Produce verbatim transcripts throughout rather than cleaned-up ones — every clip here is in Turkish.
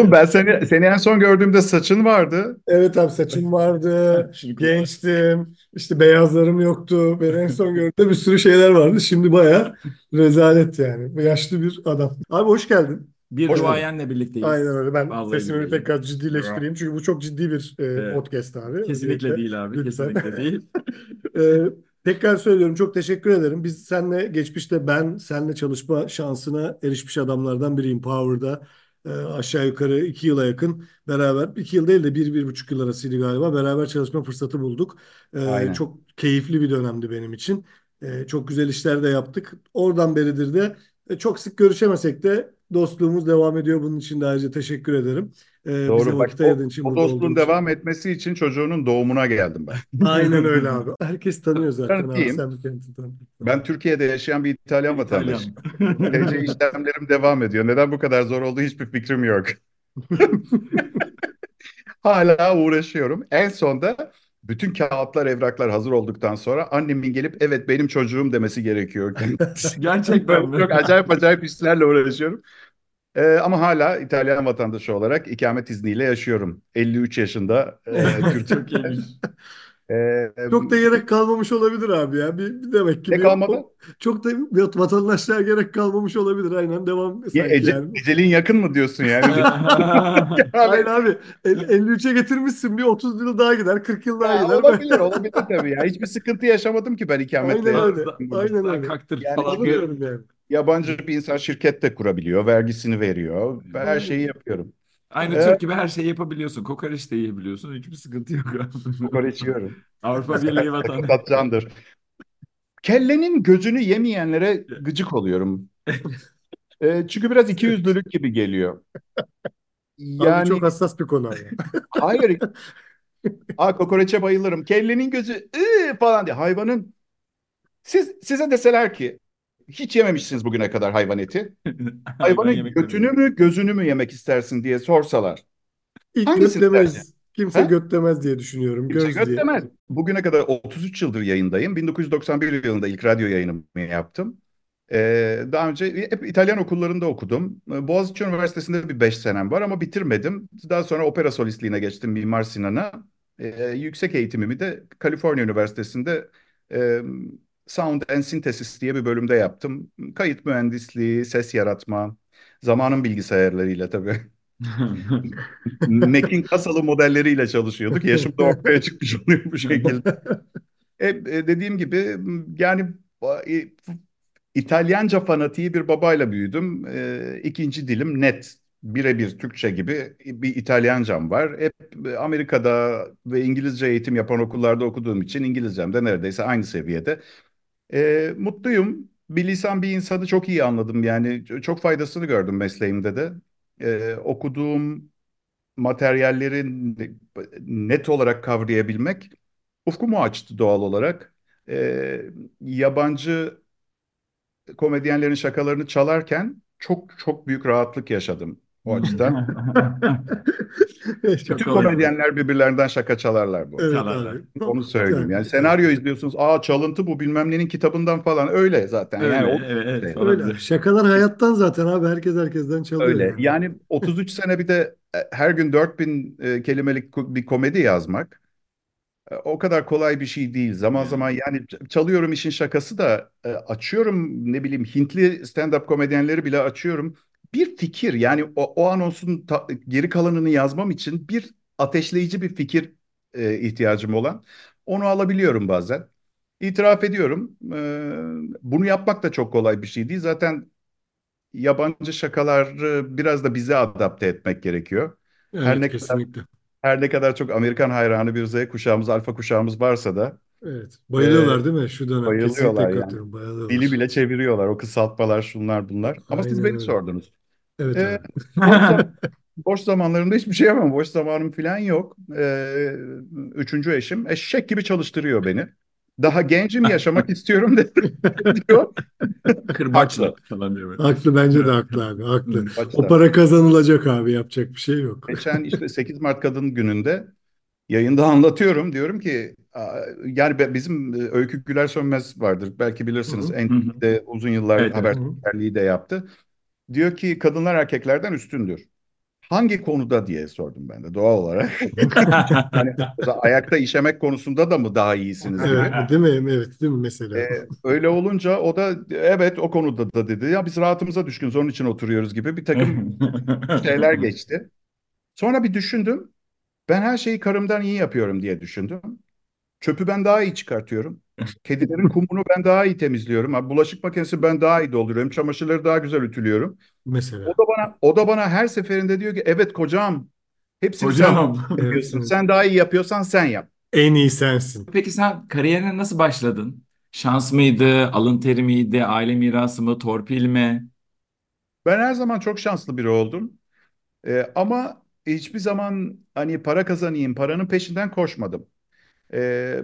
Oğlum ben seni seni en son gördüğümde saçın vardı. Evet abi, saçım vardı, gençtim, işte beyazlarım yoktu. Beni en son gördüğümde bir sürü şeyler vardı. Şimdi baya rezalet yani. Yaşlı bir adam. Abi hoş geldin. Bir Hoş bulduk. duayenle Aynen birlikteyiz. öyle. Ben Vallahi sesimi bir billahi. tekrar Ya. ciddileştireyim. Çünkü bu çok ciddi bir e, Evet. podcast abi. Kesinlikle Öncelikle değil abi. lütfen. Kesinlikle değil. E, tekrar söylüyorum, çok teşekkür ederim. Biz seninle geçmişte, ben seninle çalışma şansına erişmiş adamlardan biriyim Power'da. E, aşağı yukarı iki yıla yakın beraber, iki yıl değil de bir, bir buçuk yıl arasıydı galiba. Beraber çalışma fırsatı bulduk. E, Aynen. çok keyifli bir dönemdi benim için. E, çok güzel işler de yaptık. Oradan beridir de e, çok sık görüşemesek de dostluğumuz devam ediyor. Bunun için de ayrıca teşekkür ederim. E, bize Doğru. Bak vakit o, ayırdığın için, o burada olduğun dostluğun için. devam etmesi için çocuğunun doğumuna geldim ben. Aynen öyle abi. Herkes tanıyor zaten abi. Tanıtayım. Sen bir kendini tanıt. Ben Türkiye'de yaşayan bir İtalyan vatandaşıyım. İtalyan. T C işlemlerim devam ediyor. Neden bu kadar zor olduğu hiçbir fikrim yok. Hala uğraşıyorum. En sonda bütün kağıtlar, evraklar hazır olduktan sonra annemin gelip evet benim çocuğum demesi gerekiyor kendisi. Gerçekten Böyle mi? çok acayip acayip işlerle uğraşıyorum. Ee, ama hala İtalyan vatandaşı olarak ikamet izniyle yaşıyorum. elli üç yaşında e, Çok Türkiye'de. iyiymiş. E, Çok da gerek kalmamış olabilir abi ya. Bir, bir demek ki ne bir kalmadı? o, çok da vatandaşlığa gerek kalmamış olabilir. Aynen devam Niye, sanki ece- yani. ecelin yakın mı diyorsun yani? Aynen Yani, abi. El- elli üçe getirmişsin, bir otuz yıl daha gider, kırk yıl daha ya gider. olabilir, olabilir tabii ya. Hiçbir sıkıntı yaşamadım ki ben ikametle Aynen öyle. yaşadım burada. Aynen Daha öyle. kaktır Yani falan Onu diye. çünkü diyorum yani. yabancı bir insan şirket de kurabiliyor, vergisini veriyor. Ben her şeyi Aynen. yapıyorum. Aynı Aynen. Türk gibi her şeyi yapabiliyorsun. Kokoreç de yiyebiliyorsun. Hiçbir sıkıntı yok abi. Kokoreç yiyorum. Avrupa Birliği vatandaşı. Patlıcandır. Kellenin gözünü yemeyenlere gıcık oluyorum. E, çünkü biraz ikiyüzlülük gibi geliyor. Abi bu çok Yani hassas bir konu ama. hayır, aa, kokoreçe bayılırım. Kellenin gözü ıı, falan diye. Hayvanın siz size deseler ki hiç yememişsiniz bugüne kadar hayvan eti. Hayvan Hayvanın yemekleri. götünü mü gözünü mü yemek istersin diye sorsalar. İlk göt Hangisini tercih? demez. Kimse Ha? göt demez diye düşünüyorum. Kimse Göz göt diye. demez. Bugüne kadar otuz üç yıldır yayındayım. bin dokuz yüz doksan bir yılında ilk radyo yayınımı yaptım. Ee, daha önce hep İtalyan okullarında okudum. Ee, Boğaziçi Üniversitesi'nde bir beş senem var ama bitirmedim. Daha sonra opera solistliğine geçtim Mimar Sinan'a. Ee, yüksek eğitimimi de Kaliforniya Üniversitesi'nde e, Sound and Synthesis diye bir bölümde yaptım. Kayıt mühendisliği, ses yaratma, zamanın bilgisayarlarıyla tabii. Mac'in kasalı modelleriyle çalışıyorduk. Yaşım da ortaya çıkmış oluyor bu şekilde. E, e, dediğim gibi yani e, İtalyanca fanatiği bir babayla büyüdüm. E, ikinci dilim net. Birebir Türkçe gibi bir İtalyancam var. Hep Amerika'da ve İngilizce eğitim yapan okullarda okuduğum için İngilizcem de neredeyse aynı seviyede. E, mutluyum. Bir lisan bir insanı çok iyi anladım. Yani çok faydasını gördüm mesleğimde de. E, okuduğum materyalleri net olarak kavrayabilmek ufkumu açtı doğal olarak. Ee, yabancı komedyenlerin şakalarını çalarken çok çok büyük rahatlık yaşadım o açıdan. Çok Bütün Şakalayıp güzel. komedyenler birbirlerinden şaka çalarlar bu arada. Evet çalarlar. abi. Onu Çok söyleyeyim. güzel. Yani Evet. senaryo izliyorsunuz. Aa çalıntı bu bilmem nenin kitabından falan. Öyle zaten. Yani Öyle, o evet, evet falan Öyle diye. abi. Şakalar hayattan zaten abi. Herkes herkesten çalıyor öyle. yani. Yani otuz üç sene bir de e, her gün dört bin e, kelimelik bir komedi yazmak. E, O kadar kolay bir şey değil. Zaman zaman Yani. yani ç- çalıyorum işin şakası da e, açıyorum ne bileyim Hintli stand-up komedyenleri bile açıyorum. Bir fikir yani o, o anonsun ta- geri kalanını yazmam için bir ateşleyici bir fikir e, ihtiyacım olan. Onu alabiliyorum bazen. İtiraf ediyorum. E, bunu yapmak da çok kolay bir şey değil. Zaten yabancı şakaları biraz da bize adapte etmek gerekiyor. Her Evet, ne kadar kesinlikle. her ne kadar çok Amerikan hayranı bir Z kuşağımız, alfa kuşağımız varsa da Evet. e, Bayılıyorlar değil mi şu dönem? Kesinlikle bayılıyorlar yani. katılıyorum. Dili Bayılıyorlar. bile çeviriyorlar. O kısaltmalar, şunlar bunlar. Ama siz Aynen beni öyle. sordunuz. Evet E, abi. boş, zam boş zamanlarımda hiçbir şey yapamam. Boş zamanım falan yok. E, üçüncü eşim eşek gibi çalıştırıyor beni. Daha gencim, yaşamak istiyorum de diyor. Kırbaçla Haklı. falan diye böyle. Haklı, bence de haklı abi. Haklı. O Başta. para kazanılacak abi. Yapacak bir şey yok. Geçen işte sekiz Mart Kadın Günü'nde yayında anlatıyorum. Diyorum ki "Aa, yani be- bizim e, Öykü Güler Sönmez vardır. Belki Hı bilirsiniz. hı. Hı hı. N T V'de uzun yıllar Evet, Hı evet. hı. habercilik de yaptı. Diyor ki kadınlar erkeklerden üstündür. Hangi konuda diye sordum ben de doğal olarak. Hani mesela ayakta işemek konusunda da mı daha iyisiniz gibi. Evet, değil mi? Evet, değil mi mesela? Ee, öyle olunca o da evet o konuda da dedi. Ya biz rahatımıza düşkünüz onun için oturuyoruz gibi bir takım şeyler geçti. Sonra bir düşündüm. Ben her şeyi karımdan iyi yapıyorum diye düşündüm. Çöpü ben daha iyi çıkartıyorum. Kedilerin kumunu ben daha iyi temizliyorum. Ha, bulaşık makinesi ben daha iyi dolduruyorum. Çamaşırları daha güzel ütülüyorum. O Mesela. da bana o da bana her seferinde diyor ki evet kocam hepsini sen Hocam. Evet, yapıyorsun. evet. Sen daha iyi yapıyorsan sen yap. En iyi sensin. Peki sen kariyerine nasıl başladın? Şans mıydı, alın teri miydi, aile mirası mı, torpil mi? Ben her zaman çok şanslı biri oldum. Ee, ama hiçbir zaman hani para kazanayım, paranın peşinden koşmadım. Ee,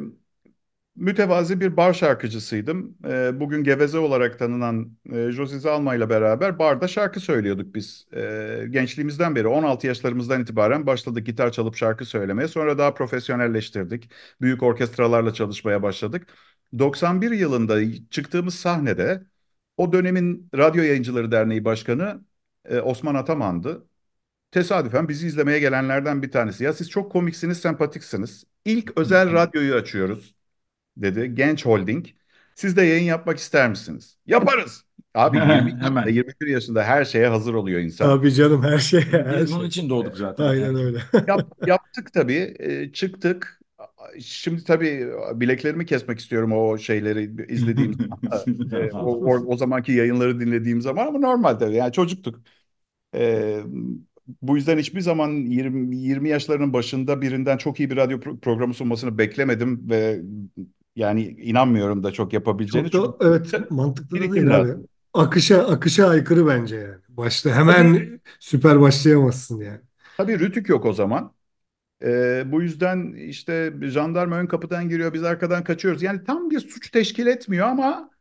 Mütevazi bir bar şarkıcısıydım. Ee, bugün Geveze olarak tanınan e, Josie Zalma ile beraber barda şarkı söylüyorduk biz. Ee, gençliğimizden beri on altı yaşlarımızdan itibaren başladık gitar çalıp şarkı söylemeye. Sonra daha profesyonelleştirdik. Büyük orkestralarla çalışmaya başladık. doksan bir yılında çıktığımız sahnede o dönemin Radyo Yayıncıları Derneği Başkanı e, Osman Ataman'dı. Tesadüfen bizi izlemeye gelenlerden bir tanesi. Ya siz çok komiksiniz, sempatiksiniz. İlk özel radyoyu açıyoruz dedi. Genç Holding. Siz de yayın yapmak ister misiniz? Yaparız. Abi yirmi yaşında, Hemen. yirmi bir yaşında her şeye hazır oluyor insan. Tabii canım, her şey, her Biz bunun şey. için doğduk zaten. Aynen Evet. öyle. Yap, yaptık tabii. E, çıktık. Şimdi tabii bileklerimi kesmek istiyorum o şeyleri izlediğim zaman. E, o, o, o zamanki yayınları dinlediğim zaman ama normal tabii. Yani çocuktuk. E, Bu yüzden hiçbir zaman yirmi, yirmi yaşlarının başında birinden çok iyi bir radyo pro- programı sunmasını beklemedim ve yani inanmıyorum da çok yapabileceğini. Çok da Çünkü evet, mantıklı da birikim değil abi. lazım. Akışa akışa aykırı bence yani. Başta Tabii, hemen süper başlayamazsın yani. tabii Rütük yok o zaman. E, bu yüzden işte jandarma ön kapıdan giriyor, biz arkadan kaçıyoruz. Yani tam bir suç teşkil etmiyor ama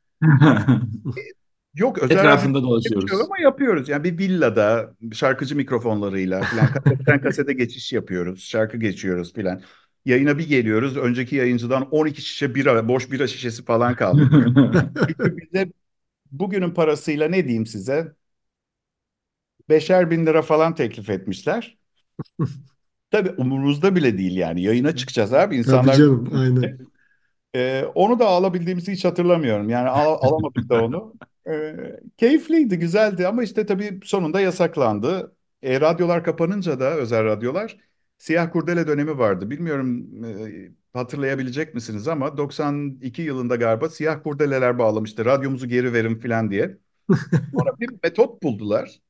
yok özel radyo Etrafında yapıyor dolaşıyoruz. ama yapıyoruz. Yani bir villada şarkıcı mikrofonlarıyla filan kasetten kasete geçiş yapıyoruz. Şarkı geçiyoruz filan. Yayına bir geliyoruz. Önceki yayıncıdan on iki şişe bira, boş bira şişesi falan kalmış. Çünkü bize bugünün parasıyla ne diyeyim size? Beşer bin lira falan teklif etmişler. Tabii umurumuzda bile değil yani. Yayına çıkacağız abi. Tabii İnsanlar canım, aynen. Ee, onu da alabildiğimizi hiç hatırlamıyorum. Yani al- alamadık da onu. Ee, Keyifliydi, güzeldi ama işte tabii sonunda yasaklandı. E, radyolar kapanınca da özel radyolar siyah kurdele dönemi vardı. Bilmiyorum e, hatırlayabilecek misiniz ama doksan iki yılında galiba siyah kurdeleler bağlamıştı. Radyomuzu geri verin falan diye. Sonra bir metot buldular.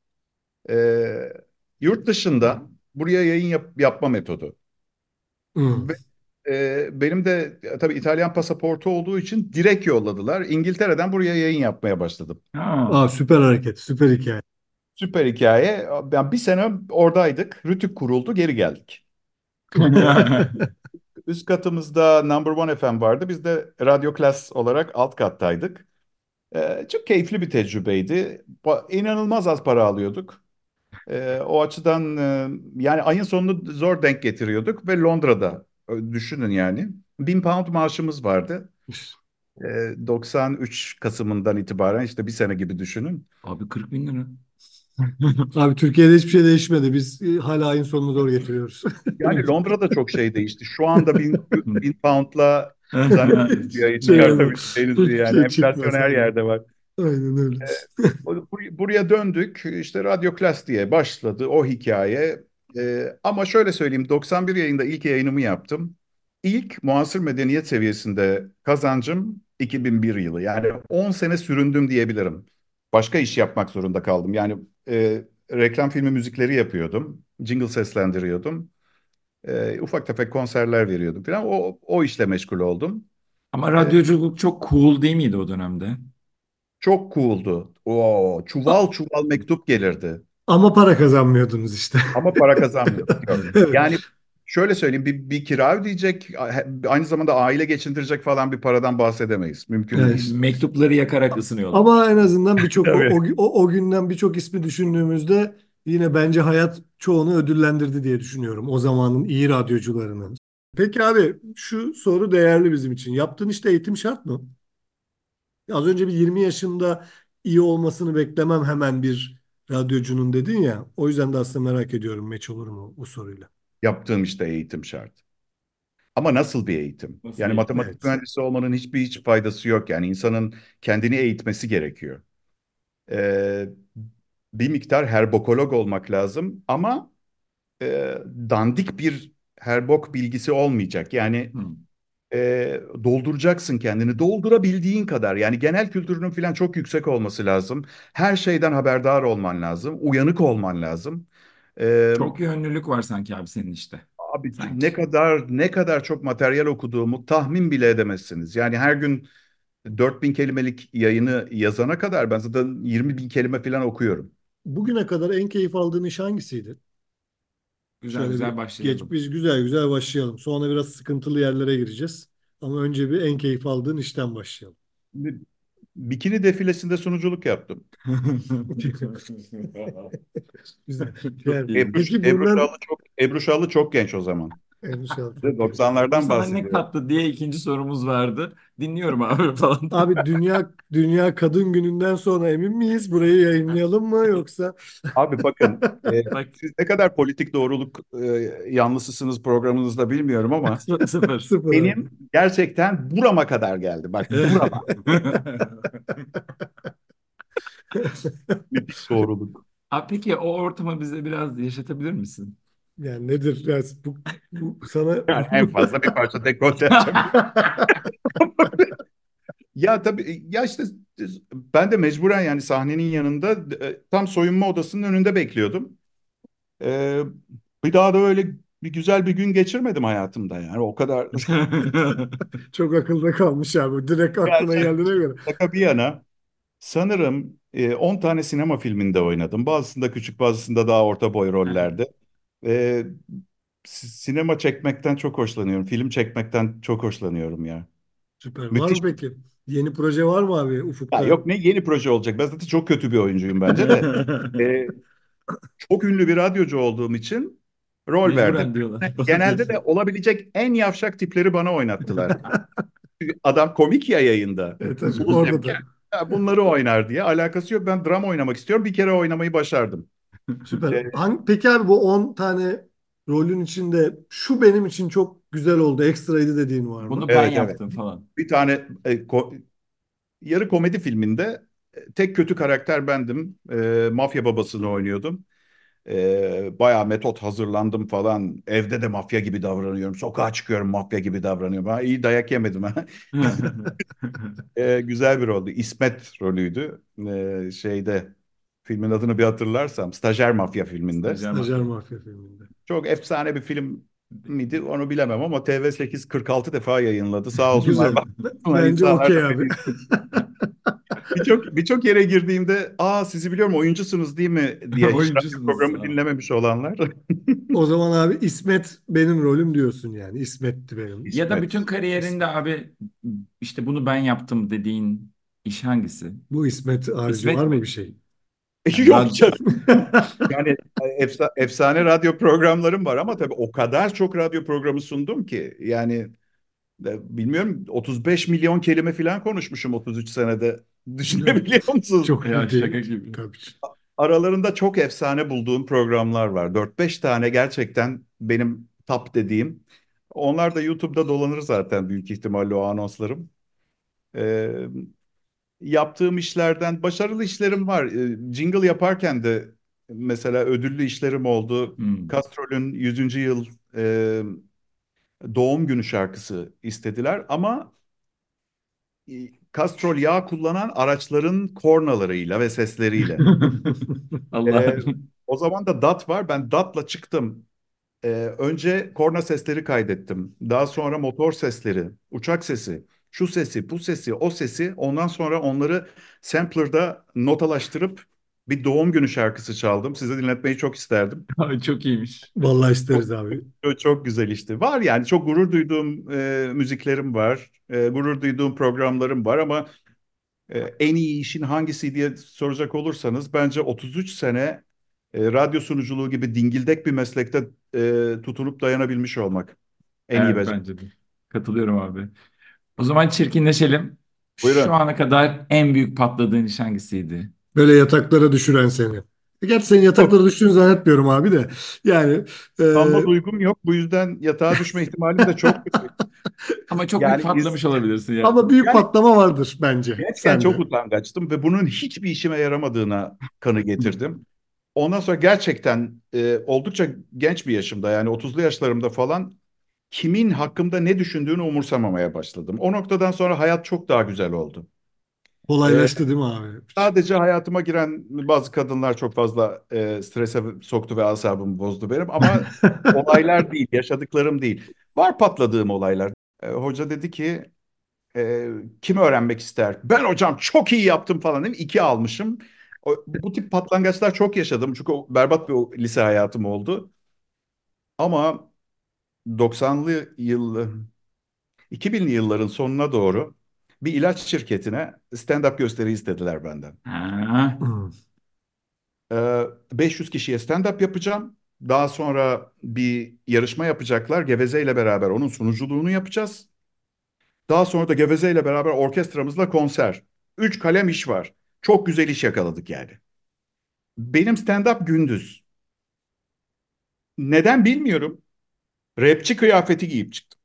Ee, Yurt dışında buraya yayın yap- yapma metodu. Hı. Ve e, benim de e, tabii İtalyan pasaportu olduğu için direkt yolladılar. İngiltere'den buraya yayın yapmaya başladım. Ha. Aa, süper hareket, süper hikaye. Süper hikaye. Ben bir sene oradaydık. Rütük kuruldu, geri geldik. E, Üst katımızda Number One F M vardı. Biz de Radyo Klas olarak alt kattaydık. E, çok keyifli bir tecrübeydi. Ba- İnanılmaz az para alıyorduk. E, o açıdan e, yani ayın sonunu zor denk getiriyorduk ve Londra'da e, düşünün yani. Bin pound maaşımız vardı. E, doksan üç Kasım'ından itibaren işte bir sene gibi düşünün. Abi kırk bin lira. Abi Türkiye'de hiçbir şey değişmedi. Biz e, hala ayın sonunu zor getiriyoruz. Yani Londra'da çok şey değişti. Şu anda bin, bin poundla zannediyorum bir ayı Şey oldu. çıkartabileceğinizi Hiçbir yani şey enflasyon çıkmaz her abi. yerde var. Aynen öyle. Bur- Buraya döndük. İşte Radyo Klas diye başladı o hikaye. Ee, ama şöyle söyleyeyim doksan bir yayında ilk yayınımı yaptım. İlk muasır medeniyet seviyesinde kazancım iki bin bir yılı. Yani on sene süründüm diyebilirim. Başka iş yapmak zorunda kaldım. Yani e, reklam filmi müzikleri yapıyordum. Jingle seslendiriyordum. E, ufak tefek konserler veriyordum falan. O, o işle meşgul oldum. Ama E, radyoculuk çok cool değil miydi o dönemde? Çok cool'du. Oo, A- çuval çuval mektup gelirdi. Ama para kazanmıyordunuz işte. Ama para kazanmıyorduk. Yok. Evet. Yani şöyle söyleyeyim bir, bir kira ödeyecek aynı zamanda aile geçindirecek falan bir paradan bahsedemeyiz. Mümkün Yani değil. işte. Mektupları yakarak ısınıyorlar. Ama en azından birçok o, Tabii. o, o, o günden birçok ismi düşündüğümüzde yine bence hayat çoğunu ödüllendirdi diye düşünüyorum. O zamanın iyi radyocularını. Peki abi, şu soru değerli bizim için. Yaptığın işte eğitim şart mı? Az önce bir yirmi yaşında iyi olmasını beklemem hemen bir radyocunun dedin ya. O yüzden de aslında merak ediyorum meç olur mu bu soruyla. Yaptığım işte eğitim şart. Ama nasıl bir eğitim? Nasıl Yani eğitim? matematik Evet. mühendisi olmanın hiçbir hiç faydası yok. Yani insanın kendini eğitmesi gerekiyor. Ee, Bir miktar herbokolog olmak lazım ama e, dandik bir herbok bilgisi olmayacak. Yani Hmm. e, dolduracaksın kendini, doldurabildiğin kadar. Yani genel kültürünün falan çok yüksek olması lazım. Her şeyden haberdar olman lazım, uyanık olman lazım. Ee, Çok yönlülük var sanki abi senin işte. Abi Sanki. ne kadar ne kadar çok materyal okuduğumu tahmin bile edemezsiniz. Yani her gün dört bin kelimelik yayını yazana kadar ben zaten yirmi bin kelime falan okuyorum. Bugüne kadar en keyif aldığın iş hangisiydi? Güzel Şöyle bir güzel başlayalım. geçmiş güzel güzel başlayalım. Sonra biraz sıkıntılı yerlere gireceğiz. Ama önce bir en keyif aldığın işten başlayalım. Bir- Bikini defilesinde sunuculuk yaptım. Güzel. Çok Yani, Ebru, iyiymiş. peki Ebru Şallı bundan çok Ebru Şallı çok genç o zaman. Endişe çok genç. Bu doksanlardan sana ne bahsediyorum. kattı diye ikinci sorumuz vardı. Dinliyorum abi falan. Abi dünya dünya kadın gününden sonra emin miyiz? Burayı yayınlayalım mı yoksa Abi bakın, e, Bak siz ne kadar politik doğruluk e, yanlısısınız programınızda bilmiyorum ama sı- sıfır. sıfır abi? benim gerçekten burama kadar geldi. Bak burama. Politik doğruluk. Abi peki o ortamı bize biraz yaşatabilir misin? Yani nedir? Yani bu, bu sana Yani en fazla bir parça dekolte açabilirim. Ya tabii ya işte ben de mecburen yani sahnenin yanında e, tam soyunma odasının önünde bekliyordum. Ee, Bir daha da öyle bir güzel bir gün geçirmedim hayatımda yani o kadar. çok akılda kalmış abi. Direkt Ya aklına şaka, geldiğine göre. şaka bir yana sanırım e, on tane sinema filminde oynadım. Bazısında küçük bazısında daha orta boy rollerde. Ee, si- Sinema çekmekten çok hoşlanıyorum. Film çekmekten çok hoşlanıyorum ya. Süper. Var mı Müthiş. peki? Yeni proje var mı abi Ya ufukta? yok ne yeni proje olacak. Ben zaten çok kötü bir oyuncuyum bence de. Ee, Çok ünlü bir radyocu olduğum için rol verdim. Mecburen diyorlar falan Genelde de diyorsun. olabilecek en yavşak tipleri bana oynattılar. Çünkü adam komik ya yayında. E, tabii Zul orada Zevker. da. Ya bunları oynar diye. Alakası yok. Ben drama oynamak istiyorum. Bir kere oynamayı başardım. Süper. Ee, Hangi, peki abi bu on tane rolün içinde şu benim için çok güzel oldu, ekstraydı dediğin var mı? Bunu ben evet evet. yaptım falan. Bir tane e, ko- yarı komedi filminde e, tek kötü karakter bendim. E, mafya babasını oynuyordum. E, bayağı metot hazırlandım falan. Evde de mafya gibi davranıyorum. Sokağa çıkıyorum mafya gibi davranıyorum. Ha, iyi dayak yemedim ha. E, güzel bir roldü. İsmet rolüydü. E, şeyde filmin adını bir hatırlarsam Stajyer Mafya filminde. Stajyer Stajyer mafya. Mafya filminde. Çok efsane bir film miydi onu bilemem ama T V sekiz kırk altı defa yayınladı. Sağ olsunlar Güzel. baktılar Bence insanlar da okey abi. beni. Birçok birçok yere girdiğimde aa sizi biliyorum oyuncusunuz değil mi diye hiç radyo Oyuncusunuz. programı dinlememiş olanlar. O zaman abi İsmet benim rolüm diyorsun yani. İsmet'ti benim. Ya da İsmet. bütün kariyerinde İsmet. abi işte bunu ben yaptım dediğin iş hangisi? Bu İsmet harici var İsmet mı bir mi? şey? Yani Yok radyo. canım. Yani efsa- efsane radyo programlarım var ama tabii o kadar çok radyo programı sundum ki yani e, bilmiyorum otuz beş milyon kelime falan konuşmuşum otuz üç senede. Düşünebiliyor musunuz? Çok Ya değil. şaka gibi. Tabii. Aralarında çok efsane bulduğum programlar var. Dört beş tane gerçekten benim top dediğim. Onlar da YouTube'da dolanır zaten büyük ihtimalle o anonslarım. Ee, Yaptığım işlerden başarılı işlerim var. Ee, jingle yaparken de mesela ödüllü işlerim oldu. Hmm. Castrol'ün yüzüncü yıl e, doğum günü şarkısı istediler ama e, Castrol yağ kullanan araçların kornalarıyla ve sesleriyle. Ee, Allah'ım. O zaman da D A T var. Ben D A T'la çıktım. Ee, önce korna sesleri kaydettim. Daha sonra motor sesleri, uçak sesi, şu sesi, bu sesi, o sesi. Ondan sonra onları sampler'da notalaştırıp bir doğum günü şarkısı çaldım. Size dinletmeyi çok isterdim. Ay, çok iyiymiş. Vallahi Çok, isteriz abi. çok, çok güzel işte. Var yani çok gurur duyduğum e, müziklerim var. E, gurur duyduğum programlarım var ama e, en iyi işin hangisi diye soracak olursanız bence otuz üç sene e, radyo sunuculuğu gibi dingildek bir meslekte e, tutunup dayanabilmiş olmak en iyi Evet beceri. bence de. Katılıyorum abi. O zaman çirkinleşelim. Şu Buyurun. ana kadar en büyük patladığın iş hangisiydi? Böyle yataklara düşüren seni. Gerçi senin yataklara düştüğünü zannetmiyorum abi de. Yani e, Utanma duygum yok. Bu yüzden yatağa düşme ihtimalim de çok yüksek. Ama çok büyük Yani iz, patlamış olabilirsin yani. ama büyük yani patlama vardır bence gençken çok sende. utangaçtım ve bunun hiçbir işime yaramadığına kanı getirdim. Ondan sonra gerçekten e, oldukça genç bir yaşımda, yani otuzlu yaşlarımda falan, kimin hakkımda ne düşündüğünü umursamamaya başladım. O noktadan sonra hayat çok daha güzel oldu. E, Kolaylaştı değil mi abi? Sadece hayatıma giren bazı kadınlar çok fazla e, strese soktu ve asabımı bozdu benim, ama olaylar değil, yaşadıklarım değil. Var patladığım olaylar. E, hoca dedi ki, e, kim öğrenmek ister? Ben hocam çok iyi yaptım falan dedim. İki almışım. O, bu tip patlangaçlar çok yaşadım. Çünkü o, berbat bir o, lise hayatım oldu. Ama doksanlı yıl, iki binli yılların sonuna doğru bir ilaç şirketine stand-up gösteri istediler benden. Ha. Hmm. Ee, beş yüz kişiye stand-up yapacağım. Daha sonra bir yarışma yapacaklar. Geveze ile beraber onun sunuculuğunu yapacağız. Daha sonra da Geveze ile beraber orkestramızla konser. Üç kalem iş var. Çok güzel iş yakaladık yani. Benim stand-up gündüz. Neden bilmiyorum. Rapçi kıyafeti giyip çıktım.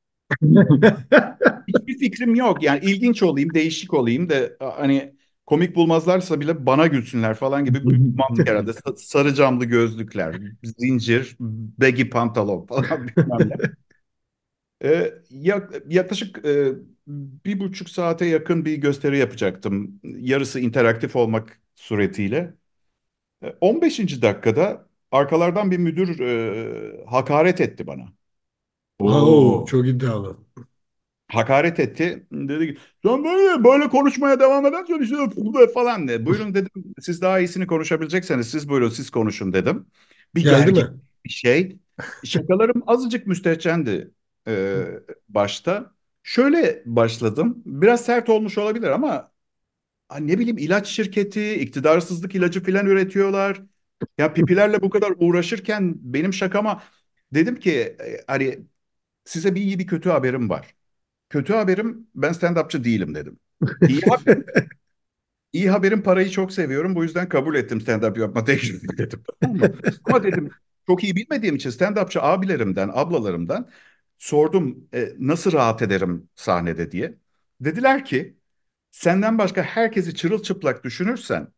Hiçbir fikrim yok. Yani ilginç olayım, değişik olayım da hani komik bulmazlarsa bile bana gülsünler falan gibi bir mantık herhalde. Sa- Sarı camlı gözlükler, zincir, baggy pantolon falan bilmem ne. Ee, yak- yaklaşık e, bir buçuk saate yakın bir gösteri yapacaktım. Yarısı interaktif olmak suretiyle. E, on beşinci dakikada arkalardan bir müdür e, hakaret etti bana. Oo, Oo. çok iddialı. Hakaret etti. Dedi ki sen böyle, böyle konuşmaya devam edersen işte bu falan de. Buyurun dedim, siz daha iyisini konuşabilecekseniz siz buyurun siz konuşun dedim. Bir Geldi gergin mi? bir şey. Şakalarım azıcık müstehcendi e, başta. Şöyle başladım. Biraz sert olmuş olabilir ama ha, ne bileyim, ilaç şirketi, iktidarsızlık ilacı falan üretiyorlar. Ya pipilerle bu kadar uğraşırken benim şakama dedim ki e, hani size bir iyi bir kötü haberim var. Kötü haberim, ben stand-upçı değilim dedim. İyi haberim, iyi haberim, parayı çok seviyorum. Bu yüzden kabul ettim stand-up yapma teklifini dedim. Tamam mı? Ama dedim, çok iyi bilmediğim için stand-upçı abilerimden, ablalarımdan sordum e, nasıl rahat ederim sahnede diye. Dediler ki senden başka herkesi çırılçıplak düşünürsen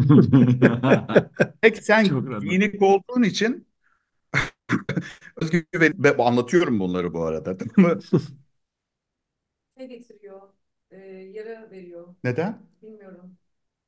tek sen Çok rahat. giyinik olduğun için özgüven, ve anlatıyorum bunları bu arada. Tamam mı? Şey getiriyor, e, yara veriyor. Neden? Bilmiyorum.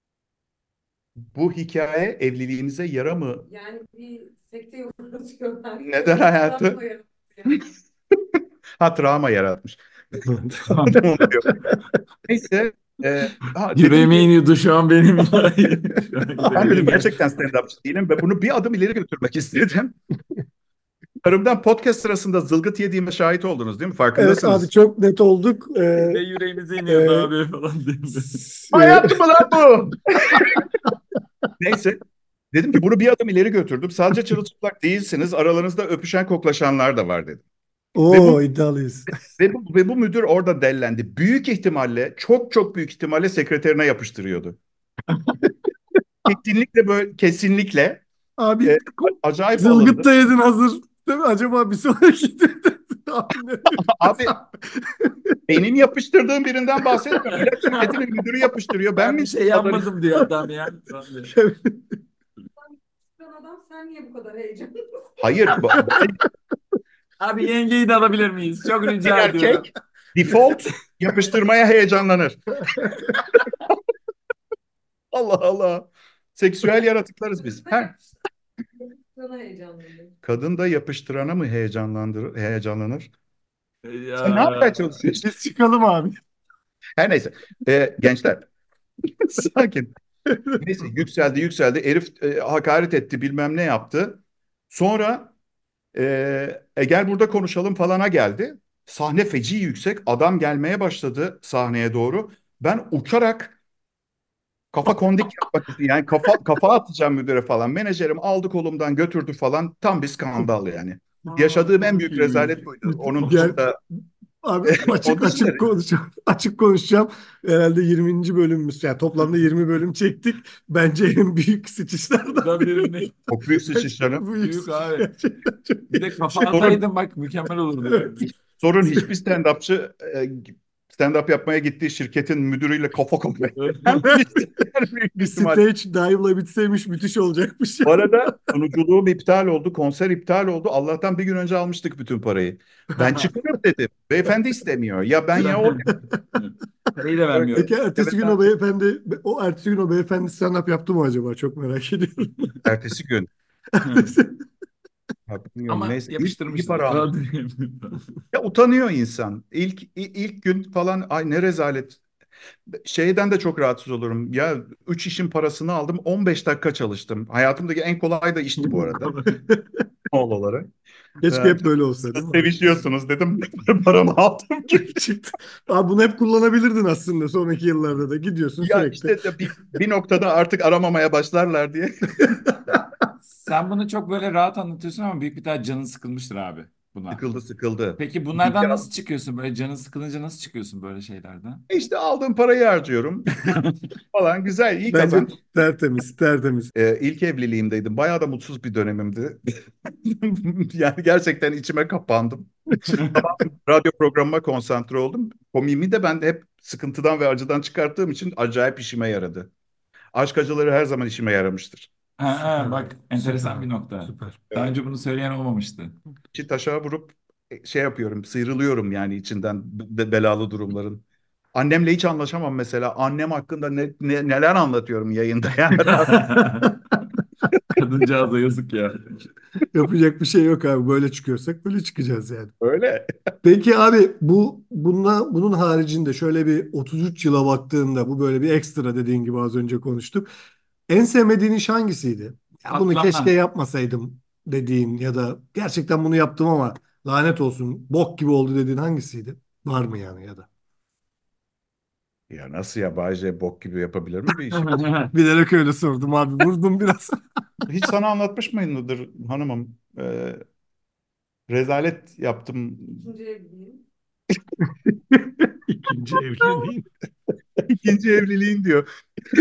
Bu hikaye evliliğimize yara mı? Yani bir sekte uğratıyorlar. Neden hayatı? Travma yaratıyor. Ha, travma yaratmış. Tamam diyor. Neyse. e, ha, dedim Yüreğime ki iniyordu şu an benim. Şu an ben dedim gidebilirim. gerçekten stand-upçı değilim ve bunu bir adım ileri götürmek istedim. Karımdan podcast sırasında zılgıt yediğime şahit oldunuz değil mi? Evet abi Farkındasınız. çok net olduk. Ee, Ve yüreğimize iniyordu e, abi falan diye. s- e, Hayat mı lan bu? Neyse. Dedim ki bunu bir adım ileri götürdüm. Sadece çırılçıplak değilsiniz. Aralarınızda öpüşen koklaşanlar da var dedim. Ve bu Oo iddialıyız. ve bu, ve bu müdür orada dellendi. Büyük ihtimalle, çok çok büyük ihtimalle sekreterine yapıştırıyordu. Kesinlikle böyle, kesinlikle. Abi E, acayip zılgıt alındı. da yedin hazır. Değil mi? Acaba bir sonraki de tahmin ediyoruz Abi abi. benim yapıştırdığım birinden bahsetmiyorum. İlaç şirketinin müdürü yapıştırıyor. Ben Ben mi bir şey madalya? yapmadım diyor adam ya. Falan diyor. Çıkan adam sen niye bu kadar heyecanlısın? Hayır. ba- ba- Abi yengeyi de alabilir miyiz? Çok Bir rica ediyorum. erkek default yapıştırmaya heyecanlanır. Allah Allah. Seksüel yaratıklarız biz. Ha. Sana heyecanlanıyor. Kadın da yapıştırana mı heyecanlandır, heyecanlanır? Sen ne yapmaya Ya. çalışıyorsun? Biz çıkalım abi. Her neyse. E, gençler sakin. Neyse, yükseldi yükseldi. Herif e, hakaret etti, bilmem ne yaptı. Sonra e, e, gel burada konuşalım falana geldi. Sahne feci yüksek. Adam gelmeye başladı sahneye doğru. Ben uçarak kafa kondik yapmak istedim. Yani kafa, kafa atacağım müdüre falan. Menajerim aldı kolumdan götürdü falan. Tam bir skandal yani. Aa, Yaşadığım en çok büyük iyi. rezalet buydu. Onun Gel, dışında Abi açık O açık dişleri. konuşacağım. Açık konuşacağım. Herhalde yirminci bölümümüz. Yani toplamda yirmi bölüm çektik. Bence en büyük sıçışlardan Buradan biri. birini. Çok büyük sıçışlarım. Büyük Büyük sıçış abi. gerçekten çok Bir iyi. de kafa Şey, Sorun, ataydın bak mükemmel olurdu evet. yani. sorun hiçbir stand-upçı e, stand-up yapmaya gittiği şirketin müdürüyle kafa kafaya gelmemiştir. Yani büyük Bir ihtimal. stage dive'la bitseymiş müthiş olacakmış. Bu arada sunuculuğum iptal oldu, konser iptal oldu. Allah'tan bir gün önce almıştık bütün parayı. Ben çıkıyorum dedim. Beyefendi istemiyor. Ya ben ya o. Parayı da vermiyor. Peki ertesi gün o beyefendi, o ertesi gün o beyefendi stand-up yaptı mı acaba? Çok merak ediyorum. Ertesi gün. Ertesi- Ya bilmiyorum, Ama neyse iyi, iyi yapıştırmıştır. para almış. Ya utanıyor insan. İlk, i- ilk gün falan ay ne rezalet. Şeyden de çok rahatsız olurum. Ya üç işin parasını aldım, on beş dakika çalıştım. Hayatımdaki en kolay da işti bu arada. Doğal olarak. Keşke Ee, hep böyle olsa Siz de değil mi abi? sevişiyorsunuz dedim. Paramı aldım gibi. Çıktı. Abi bunu hep kullanabilirdin aslında sonraki yıllarda da. Gidiyorsun Ya sürekli. işte de bir, bir noktada artık aramamaya başlarlar diye. Sen bunu çok böyle rahat anlatıyorsun ama büyük bir tane canın sıkılmıştır abi buna. Sıkıldı sıkıldı. Peki bunlardan Ya, nasıl çıkıyorsun? Böyle canın sıkılınca nasıl çıkıyorsun böyle şeylerden? işte aldığım parayı harcıyorum falan, güzel, iyi Bence kazanç. tertemiz, tertemiz. Ee, ilk evliliğimdeydim. Bayağı da mutsuz bir dönemimdi. Yani gerçekten içime kapandım. Radyo programıma konsantre oldum. Komiğimi de ben de hep sıkıntıdan ve acıdan çıkarttığım için acayip işime yaradı. Aşk acıları her zaman işime yaramıştır. Ha, ha, Süper bak abi. enteresan Süper bir abi. nokta. Süper. Daha Evet. önce bunu söyleyen olmamıştı. İçi taşa vurup e, şey yapıyorum, sıyrılıyorum yani içinden be- belalı durumların. Annemle hiç anlaşamam mesela. Annem hakkında ne, ne- neler anlatıyorum yayında yani. Kadıncağıza yazık ya. Yapacak bir şey yok abi. Böyle çıkıyorsak böyle çıkacağız yani. Öyle. Peki abi bu bununla, bunun haricinde şöyle bir otuz üç yıla baktığında bu böyle bir ekstra dediğin gibi az önce konuştuk. En sevmediğin iş hangisiydi? Ya bunu keşke Patlama. yapmasaydım dediğin ya da gerçekten bunu yaptım ama lanet olsun bok gibi oldu dediğin hangisiydi? Var mı yani ya da? Ya nasıl ya, Bay J bok gibi yapabilir mi bir işi? Bilerek öyle sordum abi. Vurdum biraz. Hiç sana anlatmış mıyımdır hanımım? Ee, rezalet yaptım. İkinci evliliğin. İkinci evliliğin. İkinci evliliğin diyor.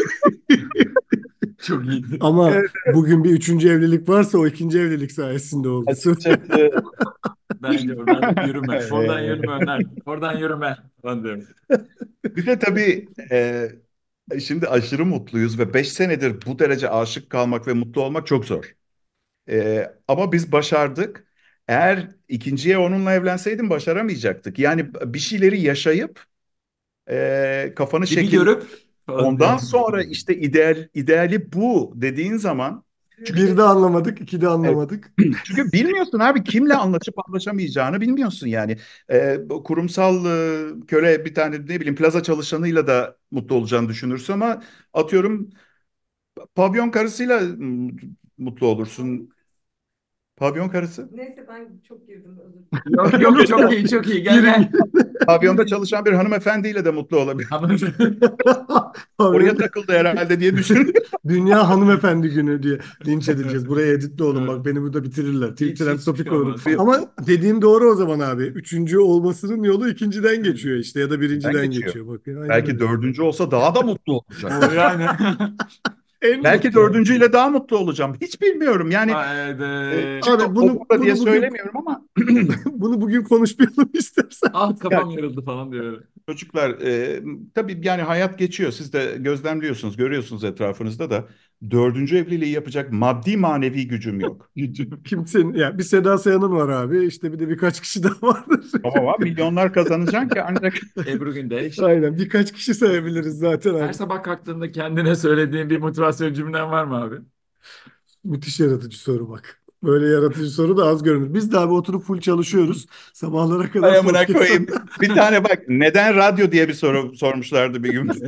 Çok iyiydi. Ama Evet, bugün bir üçüncü evlilik varsa o ikinci evlilik sayesinde oldu. açıkçası Bence oradan yürüme. Oradan ee, yürüme Önder. Oradan yürüme. Ben diyorum. bir de tabii ee, şimdi aşırı mutluyuz ve beş senedir bu derece aşık kalmak ve mutlu olmak çok zor. Ee, ama biz başardık. Eğer ikinciye onunla evlenseydim başaramayacaktık. Yani bir şeyleri yaşayıp ee, kafanı Dibi şekil. görüp falan Ondan diyorum. sonra işte ideal ideali bu dediğin zaman, Bir de anlamadık, iki de evet, anlamadık. çünkü bilmiyorsun abi kimle anlaşıp anlaşamayacağını bilmiyorsun yani. Ee, bu kurumsal e, köle bir tane ne bileyim plaza çalışanıyla da mutlu olacağını düşünürsün ama atıyorum pavyon karısıyla m- mutlu olursun. Pavyon karısı. Neyse ben çok girdim, özür dilerim. Yok Yok yok yok. çok iyi çok iyi. Gel Girin. gel. Pavyonda çalışan bir hanımefendiyle de mutlu olabilir. Oraya Pavyonda takıldı herhalde diye düşün. Dünya Hanımefendi Günü diye linç edileceğiz. Buraya editli olun Evet. bak beni burada bitirirler. Hiç Twitter'dan hiçbir topik şey olurum. olmaz. Ama dediğin doğru o zaman abi. Üçüncü olmasının yolu ikinciden geçiyor işte ya da Ben birinciden geçiyor. geçiyor. Bak aynen Belki öyle. dördüncü olsa daha da mutlu olacak. O yani. En Belki mutlu abi. dördüncüyle daha mutlu olacağım. Hiç bilmiyorum. Yani e, Haydi. şimdi Abi o bunu burada diye bunu bugün söylemiyorum ama bunu bugün konuşmayalım istersen. Ah ya kafam yarıldı falan diyor. çocuklar, e, tabii yani hayat geçiyor. Siz de gözlemliyorsunuz, görüyorsunuz etrafınızda da. Dördüncü evliliği yapacak maddi manevi gücüm yok. Kimsenin ya bir Seda Sayan'ın var abi. İşte bir de birkaç kişi daha vardır. Ama var milyonlar kazanacaksın ki ancak Ebru Gündeş. Aynen birkaç kişi sayabiliriz zaten Her abi. sabah kalktığında kendine söylediğin bir motivasyon cümlen var mı abi? Müthiş yaratıcı soru bak. Böyle yaratıcı soru da az görünür. Biz de abi oturup full çalışıyoruz. Sabahlara kadar ay amına podcast. koyayım. Bir tane bak, neden radyo diye bir soru sormuşlardı bir gün.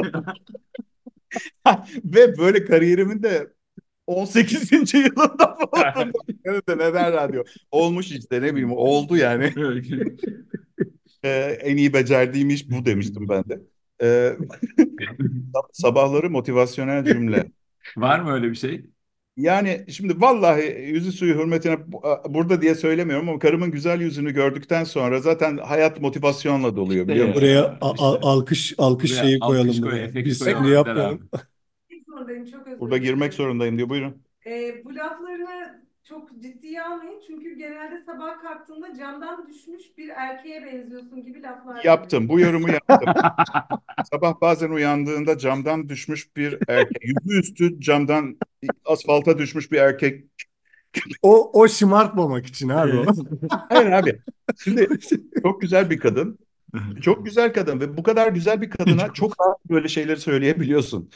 Ve böyle kariyerimin de on sekizinci yılında falan. Evet, neden radyo? Olmuş işte, ne bileyim, oldu yani. Ee, en iyi becerdiğim iş bu demiştim ben de. Ee, sabahları motivasyonel cümle. Var mı öyle bir şey? Yani şimdi vallahi yüzü suyu hürmetine bu- burada diye söylemiyorum ama karımın güzel yüzünü gördükten sonra zaten hayat motivasyonla doluyor İşte biliyor musun? Buraya ya a- işte. a- alkış alkış Buraya şeyi alkış koyalım koy, buraya. efekti Biz koy şimdi Peki, Bihter yapmayalım. abi. bir sorudayım, çok özür Burada girmek dilerim. zorundayım diyor. Buyurun. Ee, bu laflarını çok ciddiye almayın. Çünkü genelde sabah kalktığında camdan düşmüş bir erkeğe benziyorsun gibi laflar geliyor. Yaptım. Bu yorumu yaptım. Sabah bazen uyandığında camdan düşmüş bir erkek, yüzü üstü camdan asfalta düşmüş bir erkek. O o şımartmamak için abi o. Evet. Hayır abi. Şimdi çok güzel bir kadın. Çok güzel kadın ve bu kadar güzel bir kadına çok rahat böyle şeyleri söyleyebiliyorsun.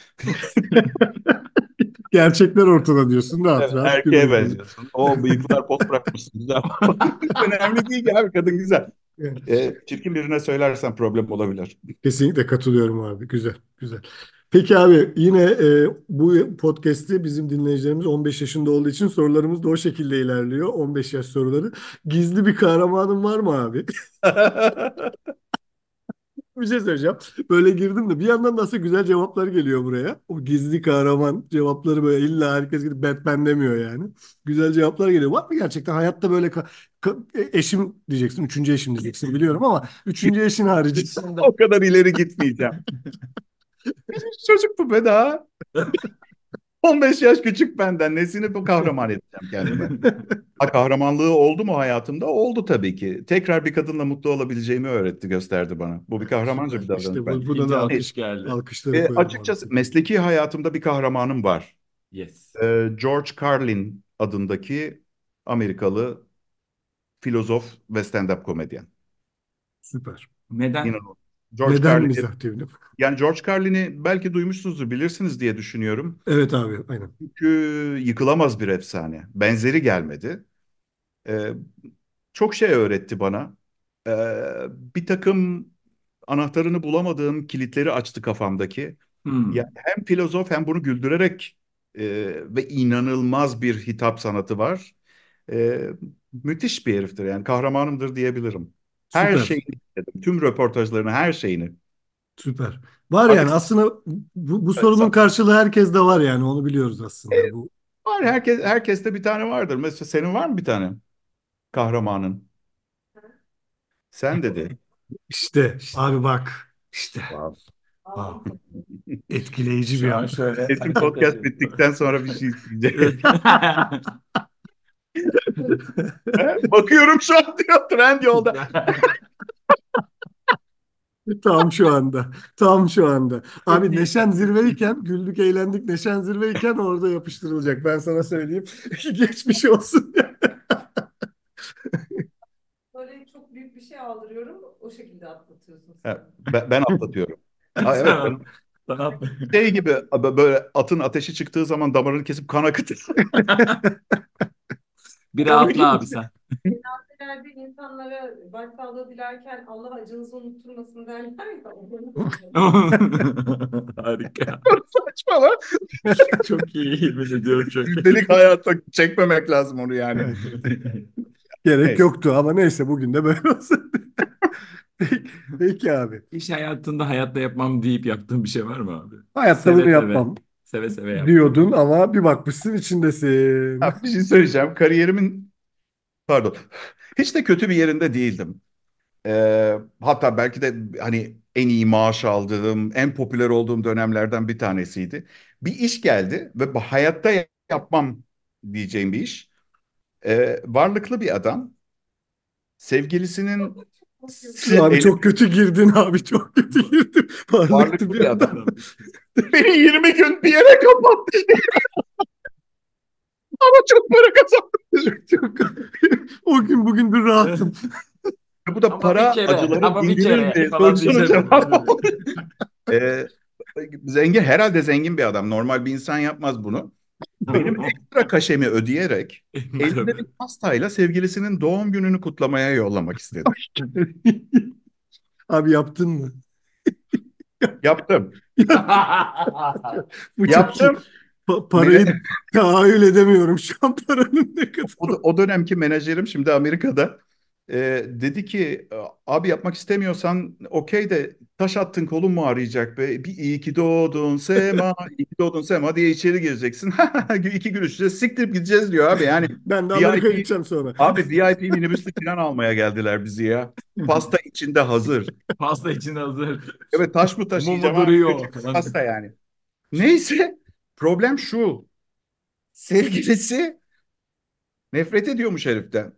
Gerçekler ortada diyorsun. Rahat Evet, rahat erkeğe gülüyorsun. benziyorsun. O bıyıklar poz bırakmışsın. Güzel. Önemli değil ki abi, kadın güzel. E, çirkin birine söylersen problem olabilir. Kesinlikle katılıyorum abi. Güzel, güzel. Peki abi yine e, bu podcast'i bizim dinleyicilerimiz on beş yaşında olduğu için sorularımız da o şekilde ilerliyor. on beş yaş soruları. Gizli bir kahramanın var mı abi? Bir şey söyleyeceğim. Böyle girdim de bir yandan nasıl güzel cevaplar geliyor buraya. O gizli kahraman cevapları böyle illa herkes gidip Batman demiyor yani. Güzel cevaplar geliyor. Var mı gerçekten hayatta böyle ka- ka- e- eşim diyeceksin, üçüncü eşim diyeceksin biliyorum ama üçüncü eşin haricinde. O kadar ileri gitmeyeceğim. Küçük çocuk bu be daha. on beş yaş küçük benden. Nesini bu kahraman edeceğim kendime? Ha, kahramanlığı oldu mu hayatımda? Oldu tabii ki. Tekrar bir kadınla mutlu olabileceğimi öğretti, gösterdi bana. Bu bir kahramanca Süper. bir davranış İşte bu, bence. buna İkinci da E, alkış geldi. alkışları e, koyalım abi. açıkçası mesleki hayatımda bir kahramanım var. Yes. E, George Carlin adındaki Amerikalı filozof ve stand-up komedyen. Süper. Neden? İnanılmaz. George Neden Carlin, mizah devrim? yani George Carlin'i belki duymuşsunuzdur, bilirsiniz diye düşünüyorum. Evet abi, aynen. Çünkü yıkılamaz bir efsane. Benzeri gelmedi. E, Çok şey öğretti bana. Ee, bir takım anahtarını bulamadığım kilitleri açtı kafamdaki. Ya Hmm. hem filozof hem bunu güldürerek e, ve inanılmaz bir hitap sanatı var. Ee, Müthiş bir heriftir, yani kahramanımdır diyebilirim. Her Süper. şeyini izledim. Tüm röportajlarını, her şeyini. Süper. Var yani Alex, aslında bu, bu e, sorunun sa- karşılığı herkeste var yani onu biliyoruz e, aslında. Bu var, herkes herkeste bir tane vardır. Mesela senin var mı bir tane kahramanın? Sen dedi. işte abi bak işte Wow. ha, Aldım. etkileyici bir Şu an an. şöyle Kesin hareket podcast ediyorum. bittikten sonra bir şey isteyecek. Evet. Bakıyorum şu an diyor, trend yolda. Tam şu anda. Tam şu anda. Çok Abi iyi. neşen zirveyken güldük eğlendik neşen zirveyken orada yapıştırılacak. Ben sana söyleyeyim. Geçmiş olsun. Böyle çok büyük bir şey aldırıyorum. O şekilde atlatıyorsun sen. Ha, Ben, ben atlatıyorum. Ha, evet, ben Tamam. Tamam. şey gibi, böyle atın ateşi çıktığı zaman damarını kesip kan akıtır. Biri Onun atla gibi. abi sen. Cenazelerde insanlara başsağlığı dilerken Allah acınızı unutturmasın derler ya. Harika. Saçma lan. Çok iyi. Yemin ediyorum çok iyi. Gündelik hayatta çekmemek lazım onu yani. Gerek Neyse. yoktu ama neyse bugün de böyle olsun. Peki, peki abi. İş hayatında hayatta yapmam deyip yaptığın bir şey var mı abi? Hayatta bunu Seve seve. yapmam Seve seve yaptım. diyordun ama bir bakmışsın içindesin. Ha, bir şey söyleyeceğim. Kariyerimin, pardon, hiç de kötü bir yerinde değildim. Ee, hatta belki de hani en iyi maaş aldığım, en popüler olduğum dönemlerden bir tanesiydi. Bir iş geldi ve bu hayatta yapmam diyeceğim bir iş. Ee, varlıklı bir adam, sevgilisinin Abi eli, çok kötü girdin abi çok kötü girdin. Varlıklı varlıklı bir bir adam. adam. Beni yirmi gün bir yere kapattı ama çok para kazandım. Çok, o gün bugündür rahatım. Bu da Ama bir para kere, acıları ama bir kere dindirir mi falan sorusunun diyeceğim. cevabı. Ee, Zengin, herhalde zengin bir adam. Normal bir insan yapmaz bunu. Benim ekstra kaşemi ödeyerek elinde bir pastayla sevgilisinin doğum gününü kutlamaya yollamak istedi. Abi yaptın mı? Yaptım. Bu çok iyi. Yaptım. Pa- Mene- parayı tahayyül edemiyorum şu an paranın ne kadar. o, o dönemki menajerim şimdi Amerika'da, e, dedi ki abi yapmak istemiyorsan okey de taş attın kolun mu ağrıyacak be? Bir iyi ki doğdun Sema, iyi ki doğdun Sema diye içeri gireceksin. İki gülüşeceğiz, siktirip gideceğiz diyor abi. Yani Ben de Amerika'ya V I P, gideceğim sonra. abi V I P minibüslü falan almaya geldiler bizi ya. Pasta içinde hazır. Pasta için hazır. Evet, taş mı Mumu taşıyacağım abi? duruyor Küçük falan. pasta yani. Neyse, problem şu. Sevgilisi nefret ediyormuş heriften.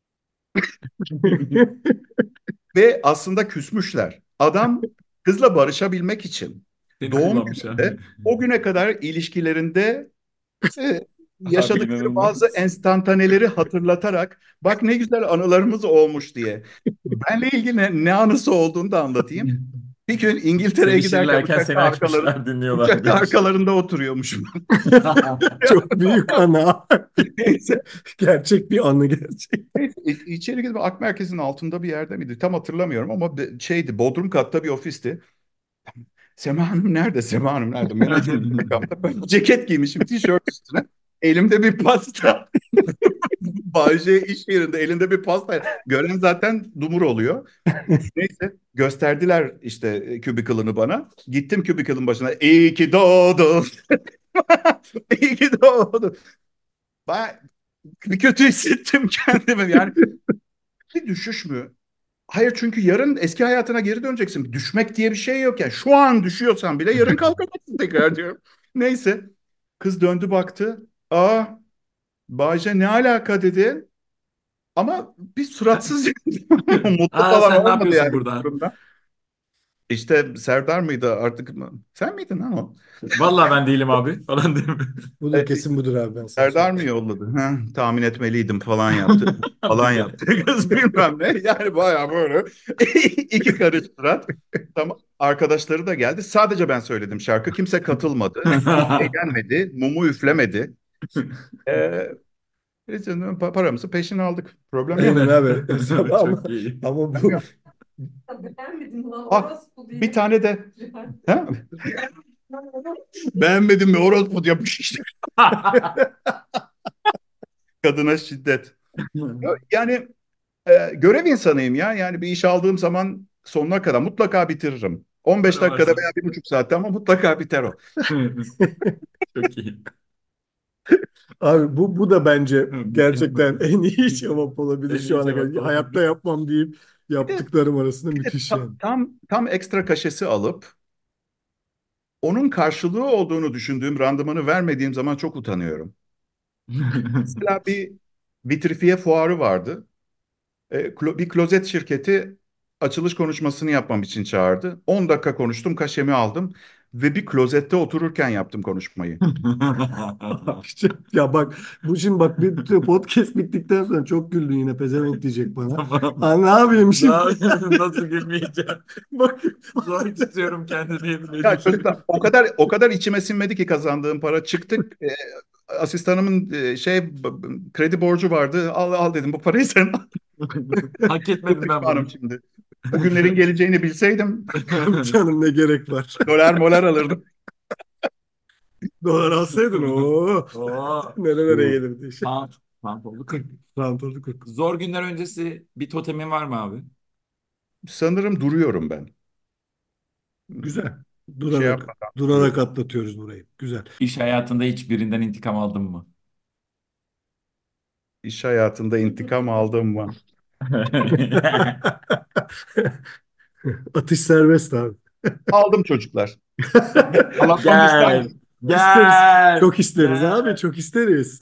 Ve aslında küsmüşler. Adam kızla barışabilmek için Seni doğum kullanmış abi. gününde o güne kadar ilişkilerinde e, yaşadıkları Abinin bazı babası. enstantaneleri hatırlatarak bak ne güzel anılarımız olmuş diye. Benle ilgili ne, ne anısı olduğunu da anlatayım. Bir gün İngiltere'ye giderken Sevişirlerken seni uçakta arkaları, açmışlar dinliyorlar uçakta demiş. arkalarında oturuyormuşum. Çok büyük ana. Neyse, Gerçek bir anı gerçek. neyse, İ- içeri gidip Ak Merkez'in altında bir yerde miydi? Tam hatırlamıyorum ama bir- şeydi, Bodrum katta bir ofisti. Sema Hanım nerede? Sema Hanım nerede? Menajerim kapta. Ben ceket giymişim, tişört üstüne. Elimde bir pasta. Bayce iş yerinde elinde bir pasta. Gören zaten dumur oluyor. Neyse, gösterdiler işte e, cubicle'ını bana. Gittim cubicle'ın başına. İyi ki doğdun. İyi ki doğdun. Ben bir kötü hissettim kendimi. Yani bir düşüş mü? Hayır, çünkü yarın eski hayatına geri döneceksin. Düşmek diye bir şey yok yani. Şu an düşüyorsan bile yarın kalkamazsın tekrar diyorum. Neyse. Kız döndü baktı. Aa, Bayce ne alaka dedi. Ama bir suratsız mutlu Aa, falan sen ne olmadı yapıyorsun yani bu burada? durumda. İşte Serdar mıydı artık? Sen miydin ha o? Vallahi ben değilim abi falan değil mi? Budur E, kesin budur abi ben sana Serdar söyleyeyim. mı yolladı? Ha, tahmin etmeliydim falan yaptı. Falan Hadi yaptı. Kız bilmem ne. Yani bayağı böyle iki karış surat. Tamam. Arkadaşları da geldi. Sadece ben söyledim şarkı. Kimse katılmadı. Kimse gel. eğlenmedi. Mumu üflemedi. Ee, biz de pa- paramızı peşin aldık. Problem yok. Aynen abi. Ama, Çok iyi. ama Problem bu yok. Beğenmedin lan Ah, orospu bir diye. tane de ha? Beğenmedim mi? Orospu yapmış işte. Kadına şiddet. Yani e, görev insanıyım ya. Yani bir iş aldığım zaman sonuna kadar mutlaka bitiririm. on beş dakikada Yaparsın. veya bir buçuk saatte ama mutlaka biter o. Çok iyi. abi bu bu da bence gerçekten Mükemmel. en iyi cevap olabilir En şu iyi ana cevap kadar. Hayatta olabilir. yapmam deyip Bir de, yaptıklarım arasında bir de müthiş ta- yani. tam tam ekstra kaşesi alıp onun karşılığı olduğunu düşündüğüm randımanı vermediğim zaman çok utanıyorum. Mesela bir vitrifiye fuarı vardı. E, klo- bir klozet şirketi açılış konuşmasını yapmam için çağırdı. on dakika konuştum, kaşemi aldım ve bir klozette otururken yaptım konuşmayı. Ya bak bu şimdi bak bir podcast bittikten sonra çok güldün yine pezevenk diyecek bana. Tamam. Ha, ne yapayım şimdi? Daha nasıl gülmeyeceğim? Bak Zor tutuyorum kendimi yemin Ya ediyorum. çocuklar, o kadar o kadar içime sinmedi ki kazandığım para. Çıktık. E, asistanımın e, şey b- b- kredi borcu vardı. Al al dedim, bu parayı sen al. Hak Çok etmedim ben bunu. pişmanım şimdi. O günlerin geleceğini bilseydim canım ne gerek var? dolar molar alırdım. Dolar alsaydın o Oo. nerelere gelirdi iş. Tamam. Tamam oldu. Rant oldu kırk. Zor günler öncesi bir totemin var mı abi? Sanırım duruyorum ben. Güzel. Şey Durarak yapmadan durarak duruyorum. atlatıyoruz burayı. Güzel. İş hayatında hiçbirinden intikam aldın mı? İş hayatında intikam aldım mı? Atış serbest abi. Aldım çocuklar. Anlatmamı ister Gel. misin? İsteriz. Gel. Çok isteriz abi. Gel. Çok isteriz.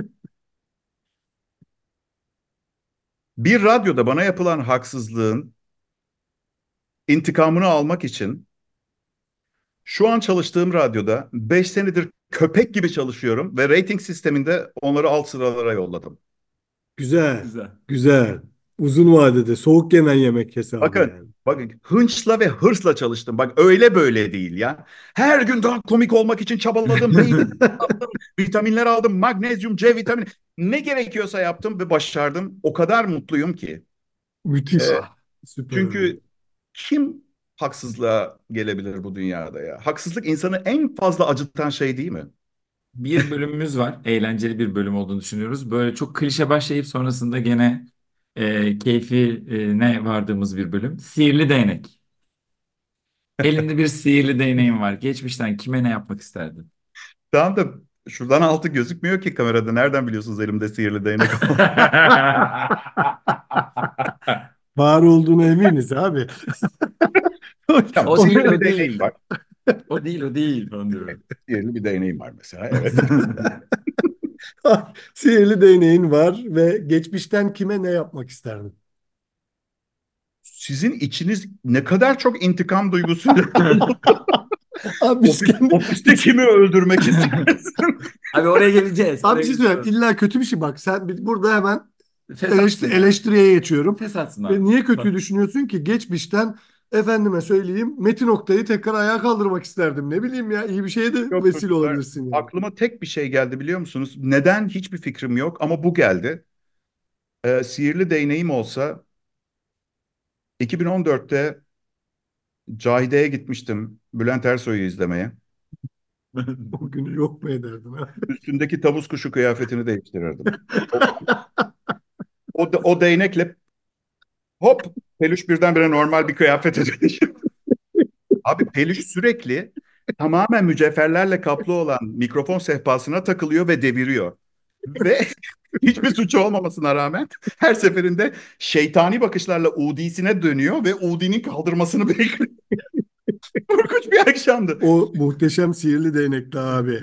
Bir radyoda bana yapılan haksızlığın intikamını almak için şu an çalıştığım radyoda beş senedir köpek gibi çalışıyorum ve rating sisteminde onları alt sıralara yolladım. Güzel. Güzel. Güzel. Uzun vadede soğuk yenen yemek hesabı Bakın, yani. bakın hınçla ve hırsla çalıştım. Bak öyle böyle değil ya. Her gün daha komik olmak için çabaladım. Beyin yaptım, vitaminler aldım, magnezyum, C vitamini. Ne gerekiyorsa yaptım ve başardım. O kadar mutluyum ki. Müthiş. Ee, Ah. Süper abi. çünkü kim haksızlığa gelebilir bu dünyada ya? Haksızlık insanı en fazla acıtan şey değil mi? Bir bölümümüz var. Eğlenceli bir bölüm olduğunu düşünüyoruz. Böyle çok klişe başlayıp sonrasında gene e, keyfi e, ne vardığımız bir bölüm. Sihirli değnek. Elinde bir sihirli değneğin var. Geçmişten kime ne yapmak isterdin? Tamam da şuradan altı gözükmüyor ki kamerada. Nereden biliyorsunuz elimde sihirli değnek olduğunu? Var olduğuna eminiz abi. Tamam, O değil, sihirli bir o değneğim değil. var. O değil, o değil falan diyorum. Sihirli bir değneğim var mesela. Evet. Sihirli değneğin var ve geçmişten kime ne yapmak isterdin? Sizin içiniz ne kadar çok intikam duygusuyla Abi biz ofis, kendi... ofiste kimi öldürmek istersin? Abi oraya geleceğiz. Abi Oraya bir şey söyleyeyim. geleceğiz. İlla kötü bir şey bak. Sen bir- burada hemen eleştir- Fesatsın ya. eleştiriye geçiyorum. Fesatsın Ve abi. niye kötü düşünüyorsun ki? Geçmişten efendime söyleyeyim Metin Oktay'ı tekrar ayağa kaldırmak isterdim. Ne bileyim ya iyi bir şeye de Yok vesile çocuklar, olabilirsin yani. aklıma tek bir şey geldi biliyor musunuz? Neden hiçbir fikrim yok ama bu geldi. Ee, sihirli değneğim olsa iki bin on dörtte Cahide'ye gitmiştim Bülent Ersoy'u izlemeye. O günü yok mu ederdin ha? Üstündeki tavus kuşu kıyafetini değiştirirdim. O, o, o değnekle hop peluş birdenbire normal bir kıyafete dönüşüyor. Abi peluş sürekli tamamen mücevherlerle kaplı olan mikrofon sehpasına takılıyor ve deviriyor. Ve hiçbir suçu olmamasına rağmen her seferinde şeytani bakışlarla Udi'sine dönüyor ve Udi'nin kaldırmasını bekliyor. Korkunç bir akşamdı. O muhteşem sihirli değnekli abi.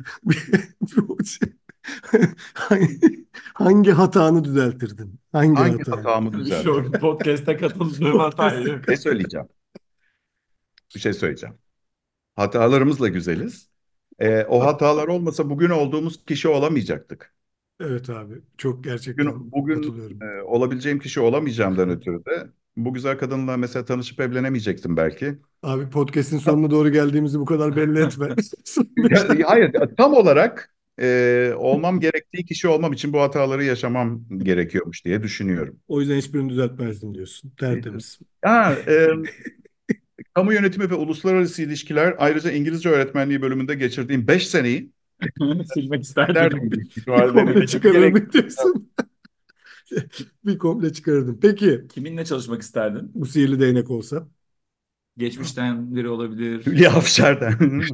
Hangi, hangi hatanı düzeltirdin? Hangi Hangi hatanı? hatamı Şu düzeltirim? podcast'e katıldığım hatayı. Bir şey söyleyeceğim. Bir şey söyleyeceğim. Hatalarımızla güzeliz. Ee, o hatalar olmasa bugün olduğumuz kişi olamayacaktık. Evet abi. Çok Bugün, gerçekten bugün katılıyorum. e, olabileceğim kişi olamayacağımdan ötürü de bu güzel kadınla mesela tanışıp evlenemeyecektim belki. Abi podcast'in sonuna doğru geldiğimizi bu kadar belli etme. Ya, ya hayır, tam olarak e, olmam gerektiği kişi olmam için bu hataları yaşamam gerekiyormuş diye düşünüyorum. O yüzden hiçbirini düzeltmezdim diyorsun. Tertemiz. Ha, e, kamu yönetimi ve uluslararası ilişkiler ayrıca İngilizce öğretmenliği bölümünde geçirdiğim beş seneyi Silmek isterdim. derdim Bir komple gerek. çıkarırdık diyorsun. Bir komple çıkarırdım. Peki Kiminle çalışmak isterdin? bu sihirli değnek olsa? Geçmişten biri olabilir. Hülya Avşar'dan.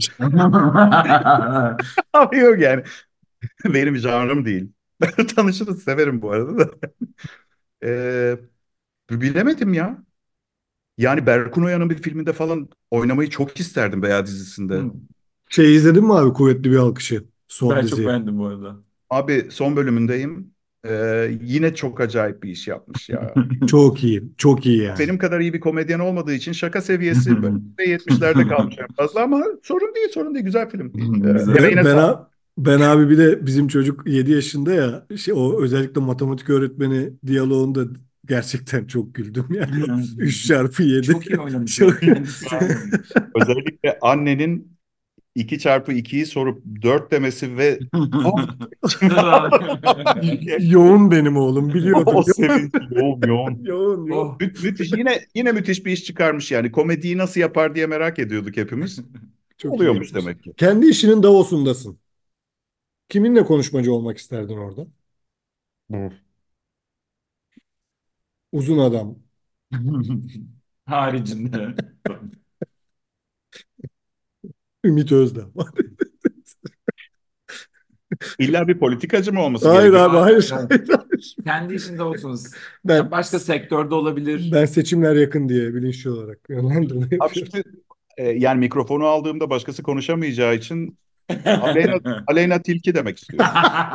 Abi yok yani. Benim janrım değil. Tanışırız severim bu arada da. Ee, bilemedim ya. Yani Berkun Oya'nın bir filminde falan oynamayı çok isterdim veya dizisinde. Hmm. Şey izledin mi abi Kuvvetli Bir Alkışı? Son Ben çok dizi. beğendim bu arada. Abi son bölümündeyim. Ee, yine çok acayip bir iş yapmış ya. Çok iyi. Çok iyi yani. Benim kadar iyi bir komedyen olmadığı için şaka seviyesi böyle yetmişlerde kalmış en fazla ama sorun değil, sorun değil. Güzel film. Ee, Güzel. emeğine Ben, sağlık. a- ben abi bir de bizim çocuk yedi yaşında ya şey, o özellikle matematik öğretmeni diyaloğunda gerçekten çok güldüm yani. üç çarpı yedi. Çok iyi oynamış ya. Çok, Kendisi çok iyi oynamış. Özellikle annenin iki çarpı ikiyi sorup dört demesi ve of, yoğun benim oğlum biliyordum. o sevinç yoğun yoğun. Yoğun yoğun. Oh. Mü- müthiş yine yine müthiş bir iş çıkarmış yani. Komediyi nasıl yapar diye merak ediyorduk hepimiz. Çok iyi Oluyormuş yapmış. demek ki. Kendi işinin Davos'undasın. Kiminle konuşmacı olmak isterdin orada? Uzun adam. Haricinde. Ümit Özdağ. İlla bir politikacı mı olması Hayır gerekiyor? abi hayır. Yani hayır, hayır. kendi işinde olsunuz. Ben Ya başka sektörde olabilir. ben seçimler yakın diye bilinçli olarak yönlendirme Abi yapıyorum. şimdi e, yani mikrofonu aldığımda başkası konuşamayacağı için Aleyna, Aleyna Tilki demek istiyorum.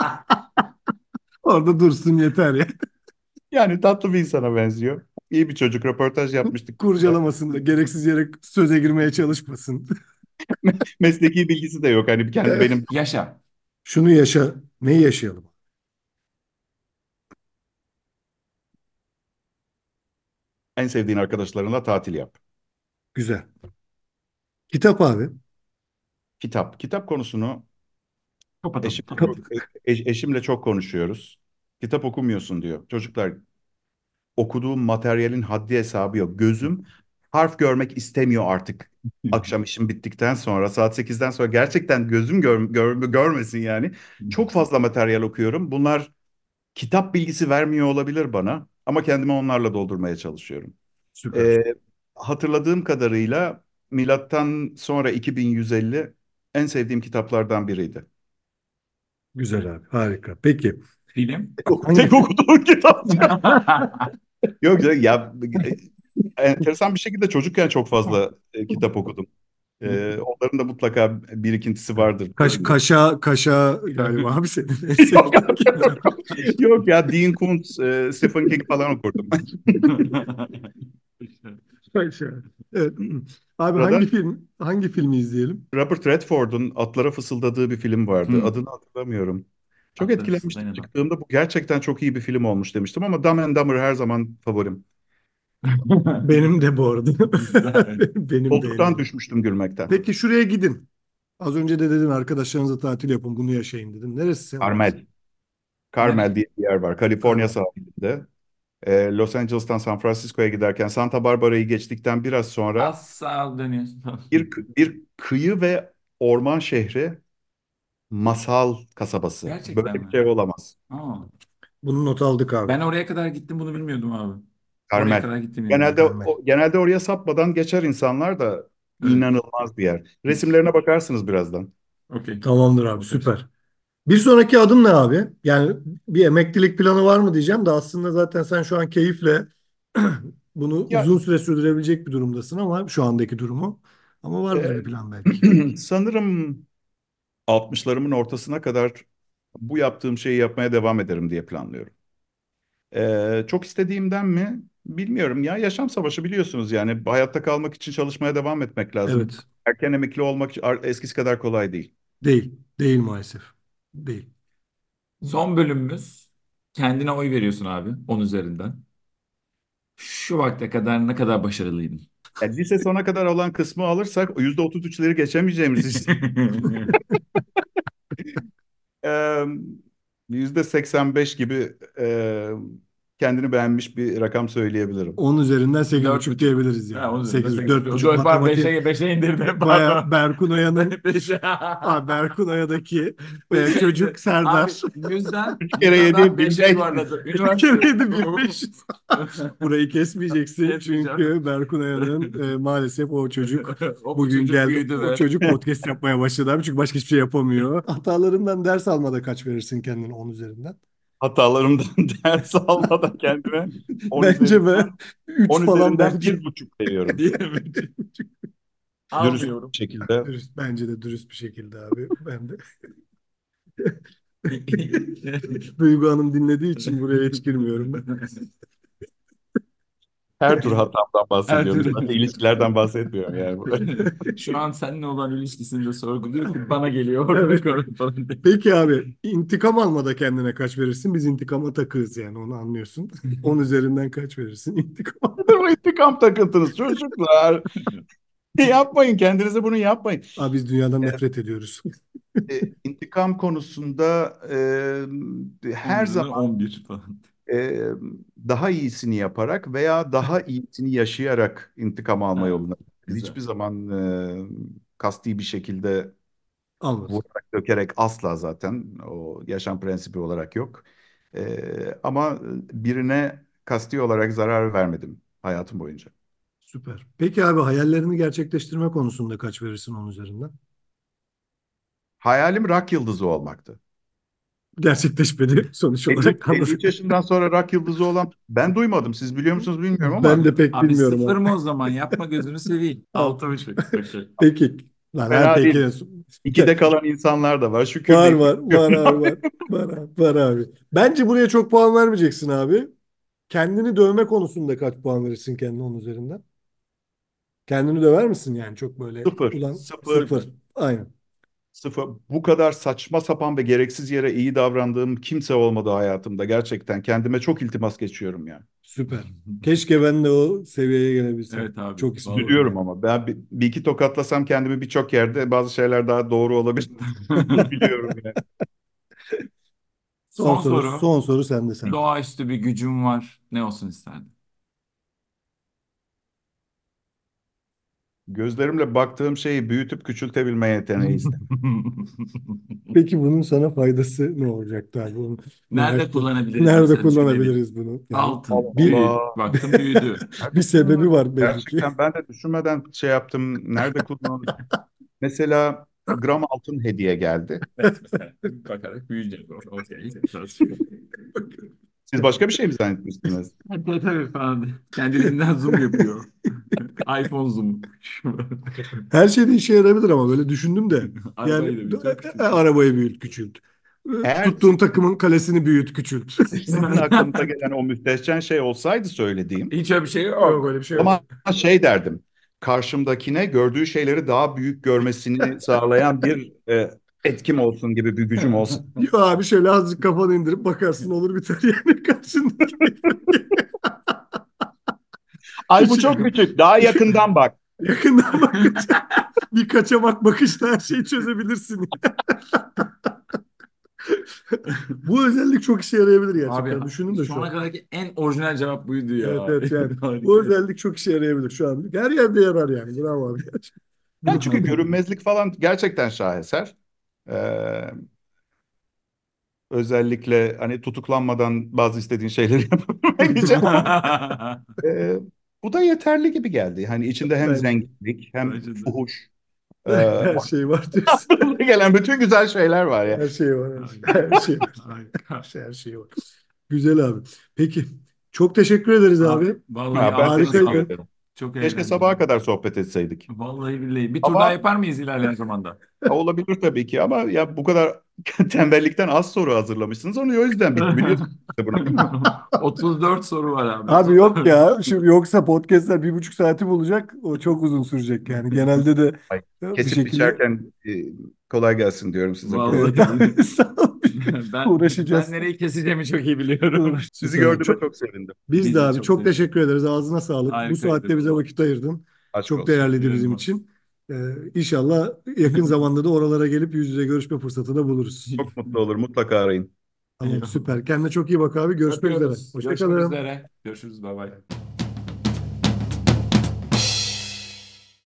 Orada dursun yeter ya. Yani tatlı bir insana benziyor. İyi bir çocuk, röportaj yapmıştık. Kurcalamasın da gereksiz yere söze girmeye çalışmasın. Mesleki bilgisi de yok. Hani kendi benim Yaşa. Şunu yaşa. Neyi yaşayalım? en sevdiğin arkadaşlarınla tatil yap. Güzel. Kitap abi. Kitap. Kitap konusunu Kapatalım. eşimle Kap- çok, e- eşimle çok konuşuyoruz. Kitap okumuyorsun diyor. Çocuklar okuduğum materyalin haddi hesabı yok. Gözüm harf görmek istemiyor artık. Akşam işim bittikten sonra saat sekizden sonra gerçekten gözüm gör, gör- görmesin yani. Çok fazla materyal okuyorum. Bunlar kitap bilgisi vermiyor olabilir bana ama kendimi onlarla doldurmaya çalışıyorum. Süper. Ee, hatırladığım kadarıyla milattan sonra iki bin yüz elli en sevdiğim kitaplardan biriydi. Güzel abi. Harika. Peki. Film. Hangi Tek film? okuduğum kitap. Yok ya, ya e, enteresan bir şekilde çocukken çok fazla e, kitap okudum. E, onların da mutlaka birikintisi vardır Kaş, üzerinde. kaşa, kaşa galiba abi senin en Yok, sevdiğin kitap. yok ya, Dean Koontz, e, Stephen King falan okurdum ben. Kaşa. Evet. Abi Sırada hangi film hangi filmi izleyelim? Robert Redford'un atlara fısıldadığı bir film vardı. Hmm. Adını hatırlamıyorum. Çok Atları fısıldayan etkilenmiştim adam. çıktığımda. Bu gerçekten çok iyi bir film olmuş demiştim ama Dumb and Dumber her zaman favorim. Benim de bu arada. Güzel. Benim de Koltuktan eminim. düşmüştüm gülmekten. Peki şuraya gidin. Az önce de dedin arkadaşlarınızla tatil yapın, bunu yaşayın dedin. Neresi senin orası? Carmel. Carmel Nereye? diye bir yer var. Kaliforniya Carmel. sahilinde. Ee, Los Angeles'tan San Francisco'ya giderken Santa Barbara'yı geçtikten biraz sonra Az sağ dönüyorsun. bir, bir kıyı ve orman şehri, masal kasabası. Böyle Gerçekten bir mi? şey olamaz. Aa. Bunu not aldık abi. Ben oraya kadar gittim, bunu bilmiyordum abi. Oraya Carmel. kadar gittim yani. Genelde Carmel. o- genelde oraya sapmadan geçer insanlar da, Evet. inanılmaz bir yer. Resimlerine bakarsınız birazdan. Okey. Tamamdır abi, Bakacağım. süper. Bir sonraki adım ne abi? Yani bir emeklilik planı var mı diyeceğim de aslında zaten sen şu an keyifle bunu Ya uzun süre sürdürebilecek bir durumdasın ama şu andaki durumu. Ama vardır e, bir plan belki. sanırım altmışlarımın ortasına kadar bu yaptığım şeyi yapmaya devam ederim diye planlıyorum. Ee, çok istediğimden mi? Bilmiyorum ya. Yaşam savaşı biliyorsunuz yani. Hayatta kalmak için çalışmaya devam etmek lazım. Evet. Erken emekli olmak ar- eskisi kadar kolay değil. Değil. Değil maalesef. Değil. Son bölümümüz. Kendine oy veriyorsun abi. On üzerinden. Şu vakte kadar ne kadar başarılıydın? Yani lise sona kadar olan kısmı alırsak yüzde otuz üçleri geçemeyeceğimiz için eee, yüzde seksen beş gibi eee, kendini beğenmiş bir rakam söyleyebilirim. On üzerinden sekiz Dört buçuk buçuk. diyebiliriz Ha, yani. on üzerinden Sekiz, sekiz dört buçuk. buçuk Dört var, matematik beşe, beşe indirdim. baya Pardon. Berkun Oya'nın Beşe. Aa, Berkun Oya'daki e, Beşe çocuk indi. Abi Serdar. yüzden, üç kere yüzden daha yedi beşe bin beş yüz. yuvarladı. Üç Üniversite. kereydi bin beş yüz. Burayı kesmeyeceksin Kesmeyeceğim. çünkü Berkun Oya'nın e, maalesef o çocuk O bu bugün çocuk geldi. büyüdü O ve çocuk podcast yapmaya başladı abi çünkü başka hiçbir şey yapamıyor. Hatalarından ders almada kaç verirsin kendine on üzerinden? Hatalarımdan ders almadan kendime on Bence be üzerinden üç on falan üzerinden bence. bir buçuk veriyorum. diyelim. Dürüst Almıyorum. bir şekilde. Dürüst, bence de dürüst bir şekilde abi. Ben de. Duygu Hanım dinlediği için buraya hiç girmiyorum ben. Her tür hatamdan Her bahsediyorum. türlü. Sadece ilişkilerden bahsetmiyorum yani. Şu an seninle olan ilişkisini de sorguluyor ki bana geliyor Evet. orada falan diye. Peki abi intikam almada kendine kaç verirsin? Biz intikama takığız yani onu anlıyorsun. On üzerinden kaç verirsin intikam? Nedir bu intikam takıntınız çocuklar? Yapmayın, kendinize bunu yapmayın. Abi biz dünyadan nefret ediyoruz. E, intikam konusunda e, On her üzerinden zaman on bir falan. e, daha iyisini yaparak veya daha iyisini yaşayarak intikam alma Ha, yoluna. güzel. Hiçbir zaman e, kasti bir şekilde Almaz. vurarak dökerek asla, zaten o yaşam prensibi olarak yok. E, ama birine kasti olarak zarar vermedim hayatım boyunca. Süper. Peki abi hayallerini gerçekleştirme konusunda kaç verirsin on üzerinden? Hayalim rock yıldızı olmaktı. Gerçekleşmedi sonuç elli, olarak elli üç anladık. yaşından sonra rock yıldızı olan ben duymadım. Siz biliyor musunuz bilmiyorum Ben ama de pek Abi bilmiyorum sıfır abi. mı o zaman? Yapma gözünü seveyim. Altı Altı. buçuk. Okey. Peki. Lan her fena peki. değil. İkide kalan insanlar da var. Şükür Var deyip var var geçiyorum abi abi. var. Var abi, var abi. Bence buraya çok puan vermeyeceksin abi. Kendini dövme konusunda kaç puan verirsin kendine onun üzerinden? Kendini döver misin yani çok böyle Sıfır. ulan Sıfır. sıfır. Aynen. Sıfır. Bu kadar saçma sapan ve gereksiz yere iyi davrandığım kimse olmadı hayatımda. Gerçekten kendime çok iltimas geçiyorum yani. Süper. Keşke ben de o seviyeye gelebilsem. Evet abi. Çok Vallahi. istiyorum Üzülüyorum yani. ama ben bir, bir iki tokatlasam kendimi birçok yerde bazı şeyler daha doğru olabilir. Bunu biliyorum yani. Son Son soru. soru. Son soru sende sen. Doğaüstü bir gücüm var. Ne olsun isterdin? Gözlerimle baktığım şeyi büyütüp küçültebilme yeteneği istedim. Peki bunun sana faydası ne olacaktı abi? Bunu Nerede merak ettim. kullanabiliriz Nerede mesela düşünelim. kullanabiliriz bunu? Yani Altın, bir büyük. Allah. Baktım büyüdü. bir Nerede sebebi kullanılır? var belli ki. Gerçekten ben de düşünmeden şey yaptım. Nerede kullanılır? Mesela gram altın hediye geldi. Bakarak büyüyecek. Okey. Siz başka bir şey mi zannetmiştiniz? Tabii tabii falan. Kendiliğinden zoom yapıyor. iPhone zoom. Her şeyde işe yarayabilir ama böyle düşündüm de. Yani Arabayı da büyütüp küçültüyor. e, arabayı büyüt, küçült. E, Eğer Tuttuğun takımın kalesini büyüt, küçült. sizin aklınıza gelen o müstehcen şey olsaydı söylediğim, Hiç öyle bir şey Yok yok. öyle bir şey yok. ama şey derdim, karşımdakine gördüğü şeyleri daha büyük görmesini sağlayan bir e, etkim olsun gibi bir gücüm olsun. Yok abi şöyle azıcık kafanı indirip bakarsın olur biter yani karşındaki. Ay bu çok küçük, daha yakından bak. Yakından bakınca bir kaçamak bakışla her şeyi çözebilirsin. Bu özellik çok işe yarayabilir gerçekten. Abi Düşündüm de şu şu ana an. kadarki en orijinal cevap buydu ya. Evet evet yani. Harika. Bu özellik çok işe yarayabilir şu an. Her yerde yarar yani. Bravo abi. Yani çünkü görünmezlik falan gerçekten şaheser. Ee, özellikle hani tutuklanmadan bazı istediğin şeyleri yapabilmek için ama e, bu da yeterli gibi geldi. Hani içinde hem Bence, zenginlik hem Bence de. fuhuş, e, her şey var diyorsun. aklına gelen bütün güzel şeyler var ya. Her şey var. Her şey var. Harika. Her şey, her şey var. Güzel abi. Peki. Çok teşekkür ederiz Abi, abi. vallahi Ha, ben ağzına teşekkür sağlık. ederim. Çok Keşke sabaha eğlendim. kadar sohbet etseydik. Vallahi billahi. Bir tur daha Ama yapar mıyız ilerleyen zamanda? olabilir tabii ki, ama ya bu kadar tembellikten az soru hazırlamışsınız. Onu o yüzden bitti, biliyorsunuz bunu, değil mi? otuz dört soru var abi. Abi yok ya. Şimdi yoksa podcastler bir buçuk saati bulacak. O çok uzun sürecek yani. Genelde de Ay, bir kesip şekilde. biçerken e, kolay gelsin diyorum sizin Vallahi programı. Evet, sağ ol. ben Uğraşacağız. ben nereyi keseceğimi çok iyi biliyorum. Sizi Süper. gördüğüme Çok, çok sevindim. biz Biz de de abi çok çok sevindik. teşekkür ederiz. Ağzına sağlık. Bu Harikaydı. saatte bize vakit ayırdın. Aşk Çok olsun. değerliydi Teşekkür bizim ederim. için. Ee, inşallah yakın zamanda da oralara gelip yüz yüze görüşme fırsatı da buluruz. Çok mutlu olur. Mutlaka arayın. Tamam süper. Kendine çok iyi bak abi. Görüşmek üzere. Öpüyoruz. Hoşça Görüşmek kalın. üzere. Görüşürüz. Bay bay.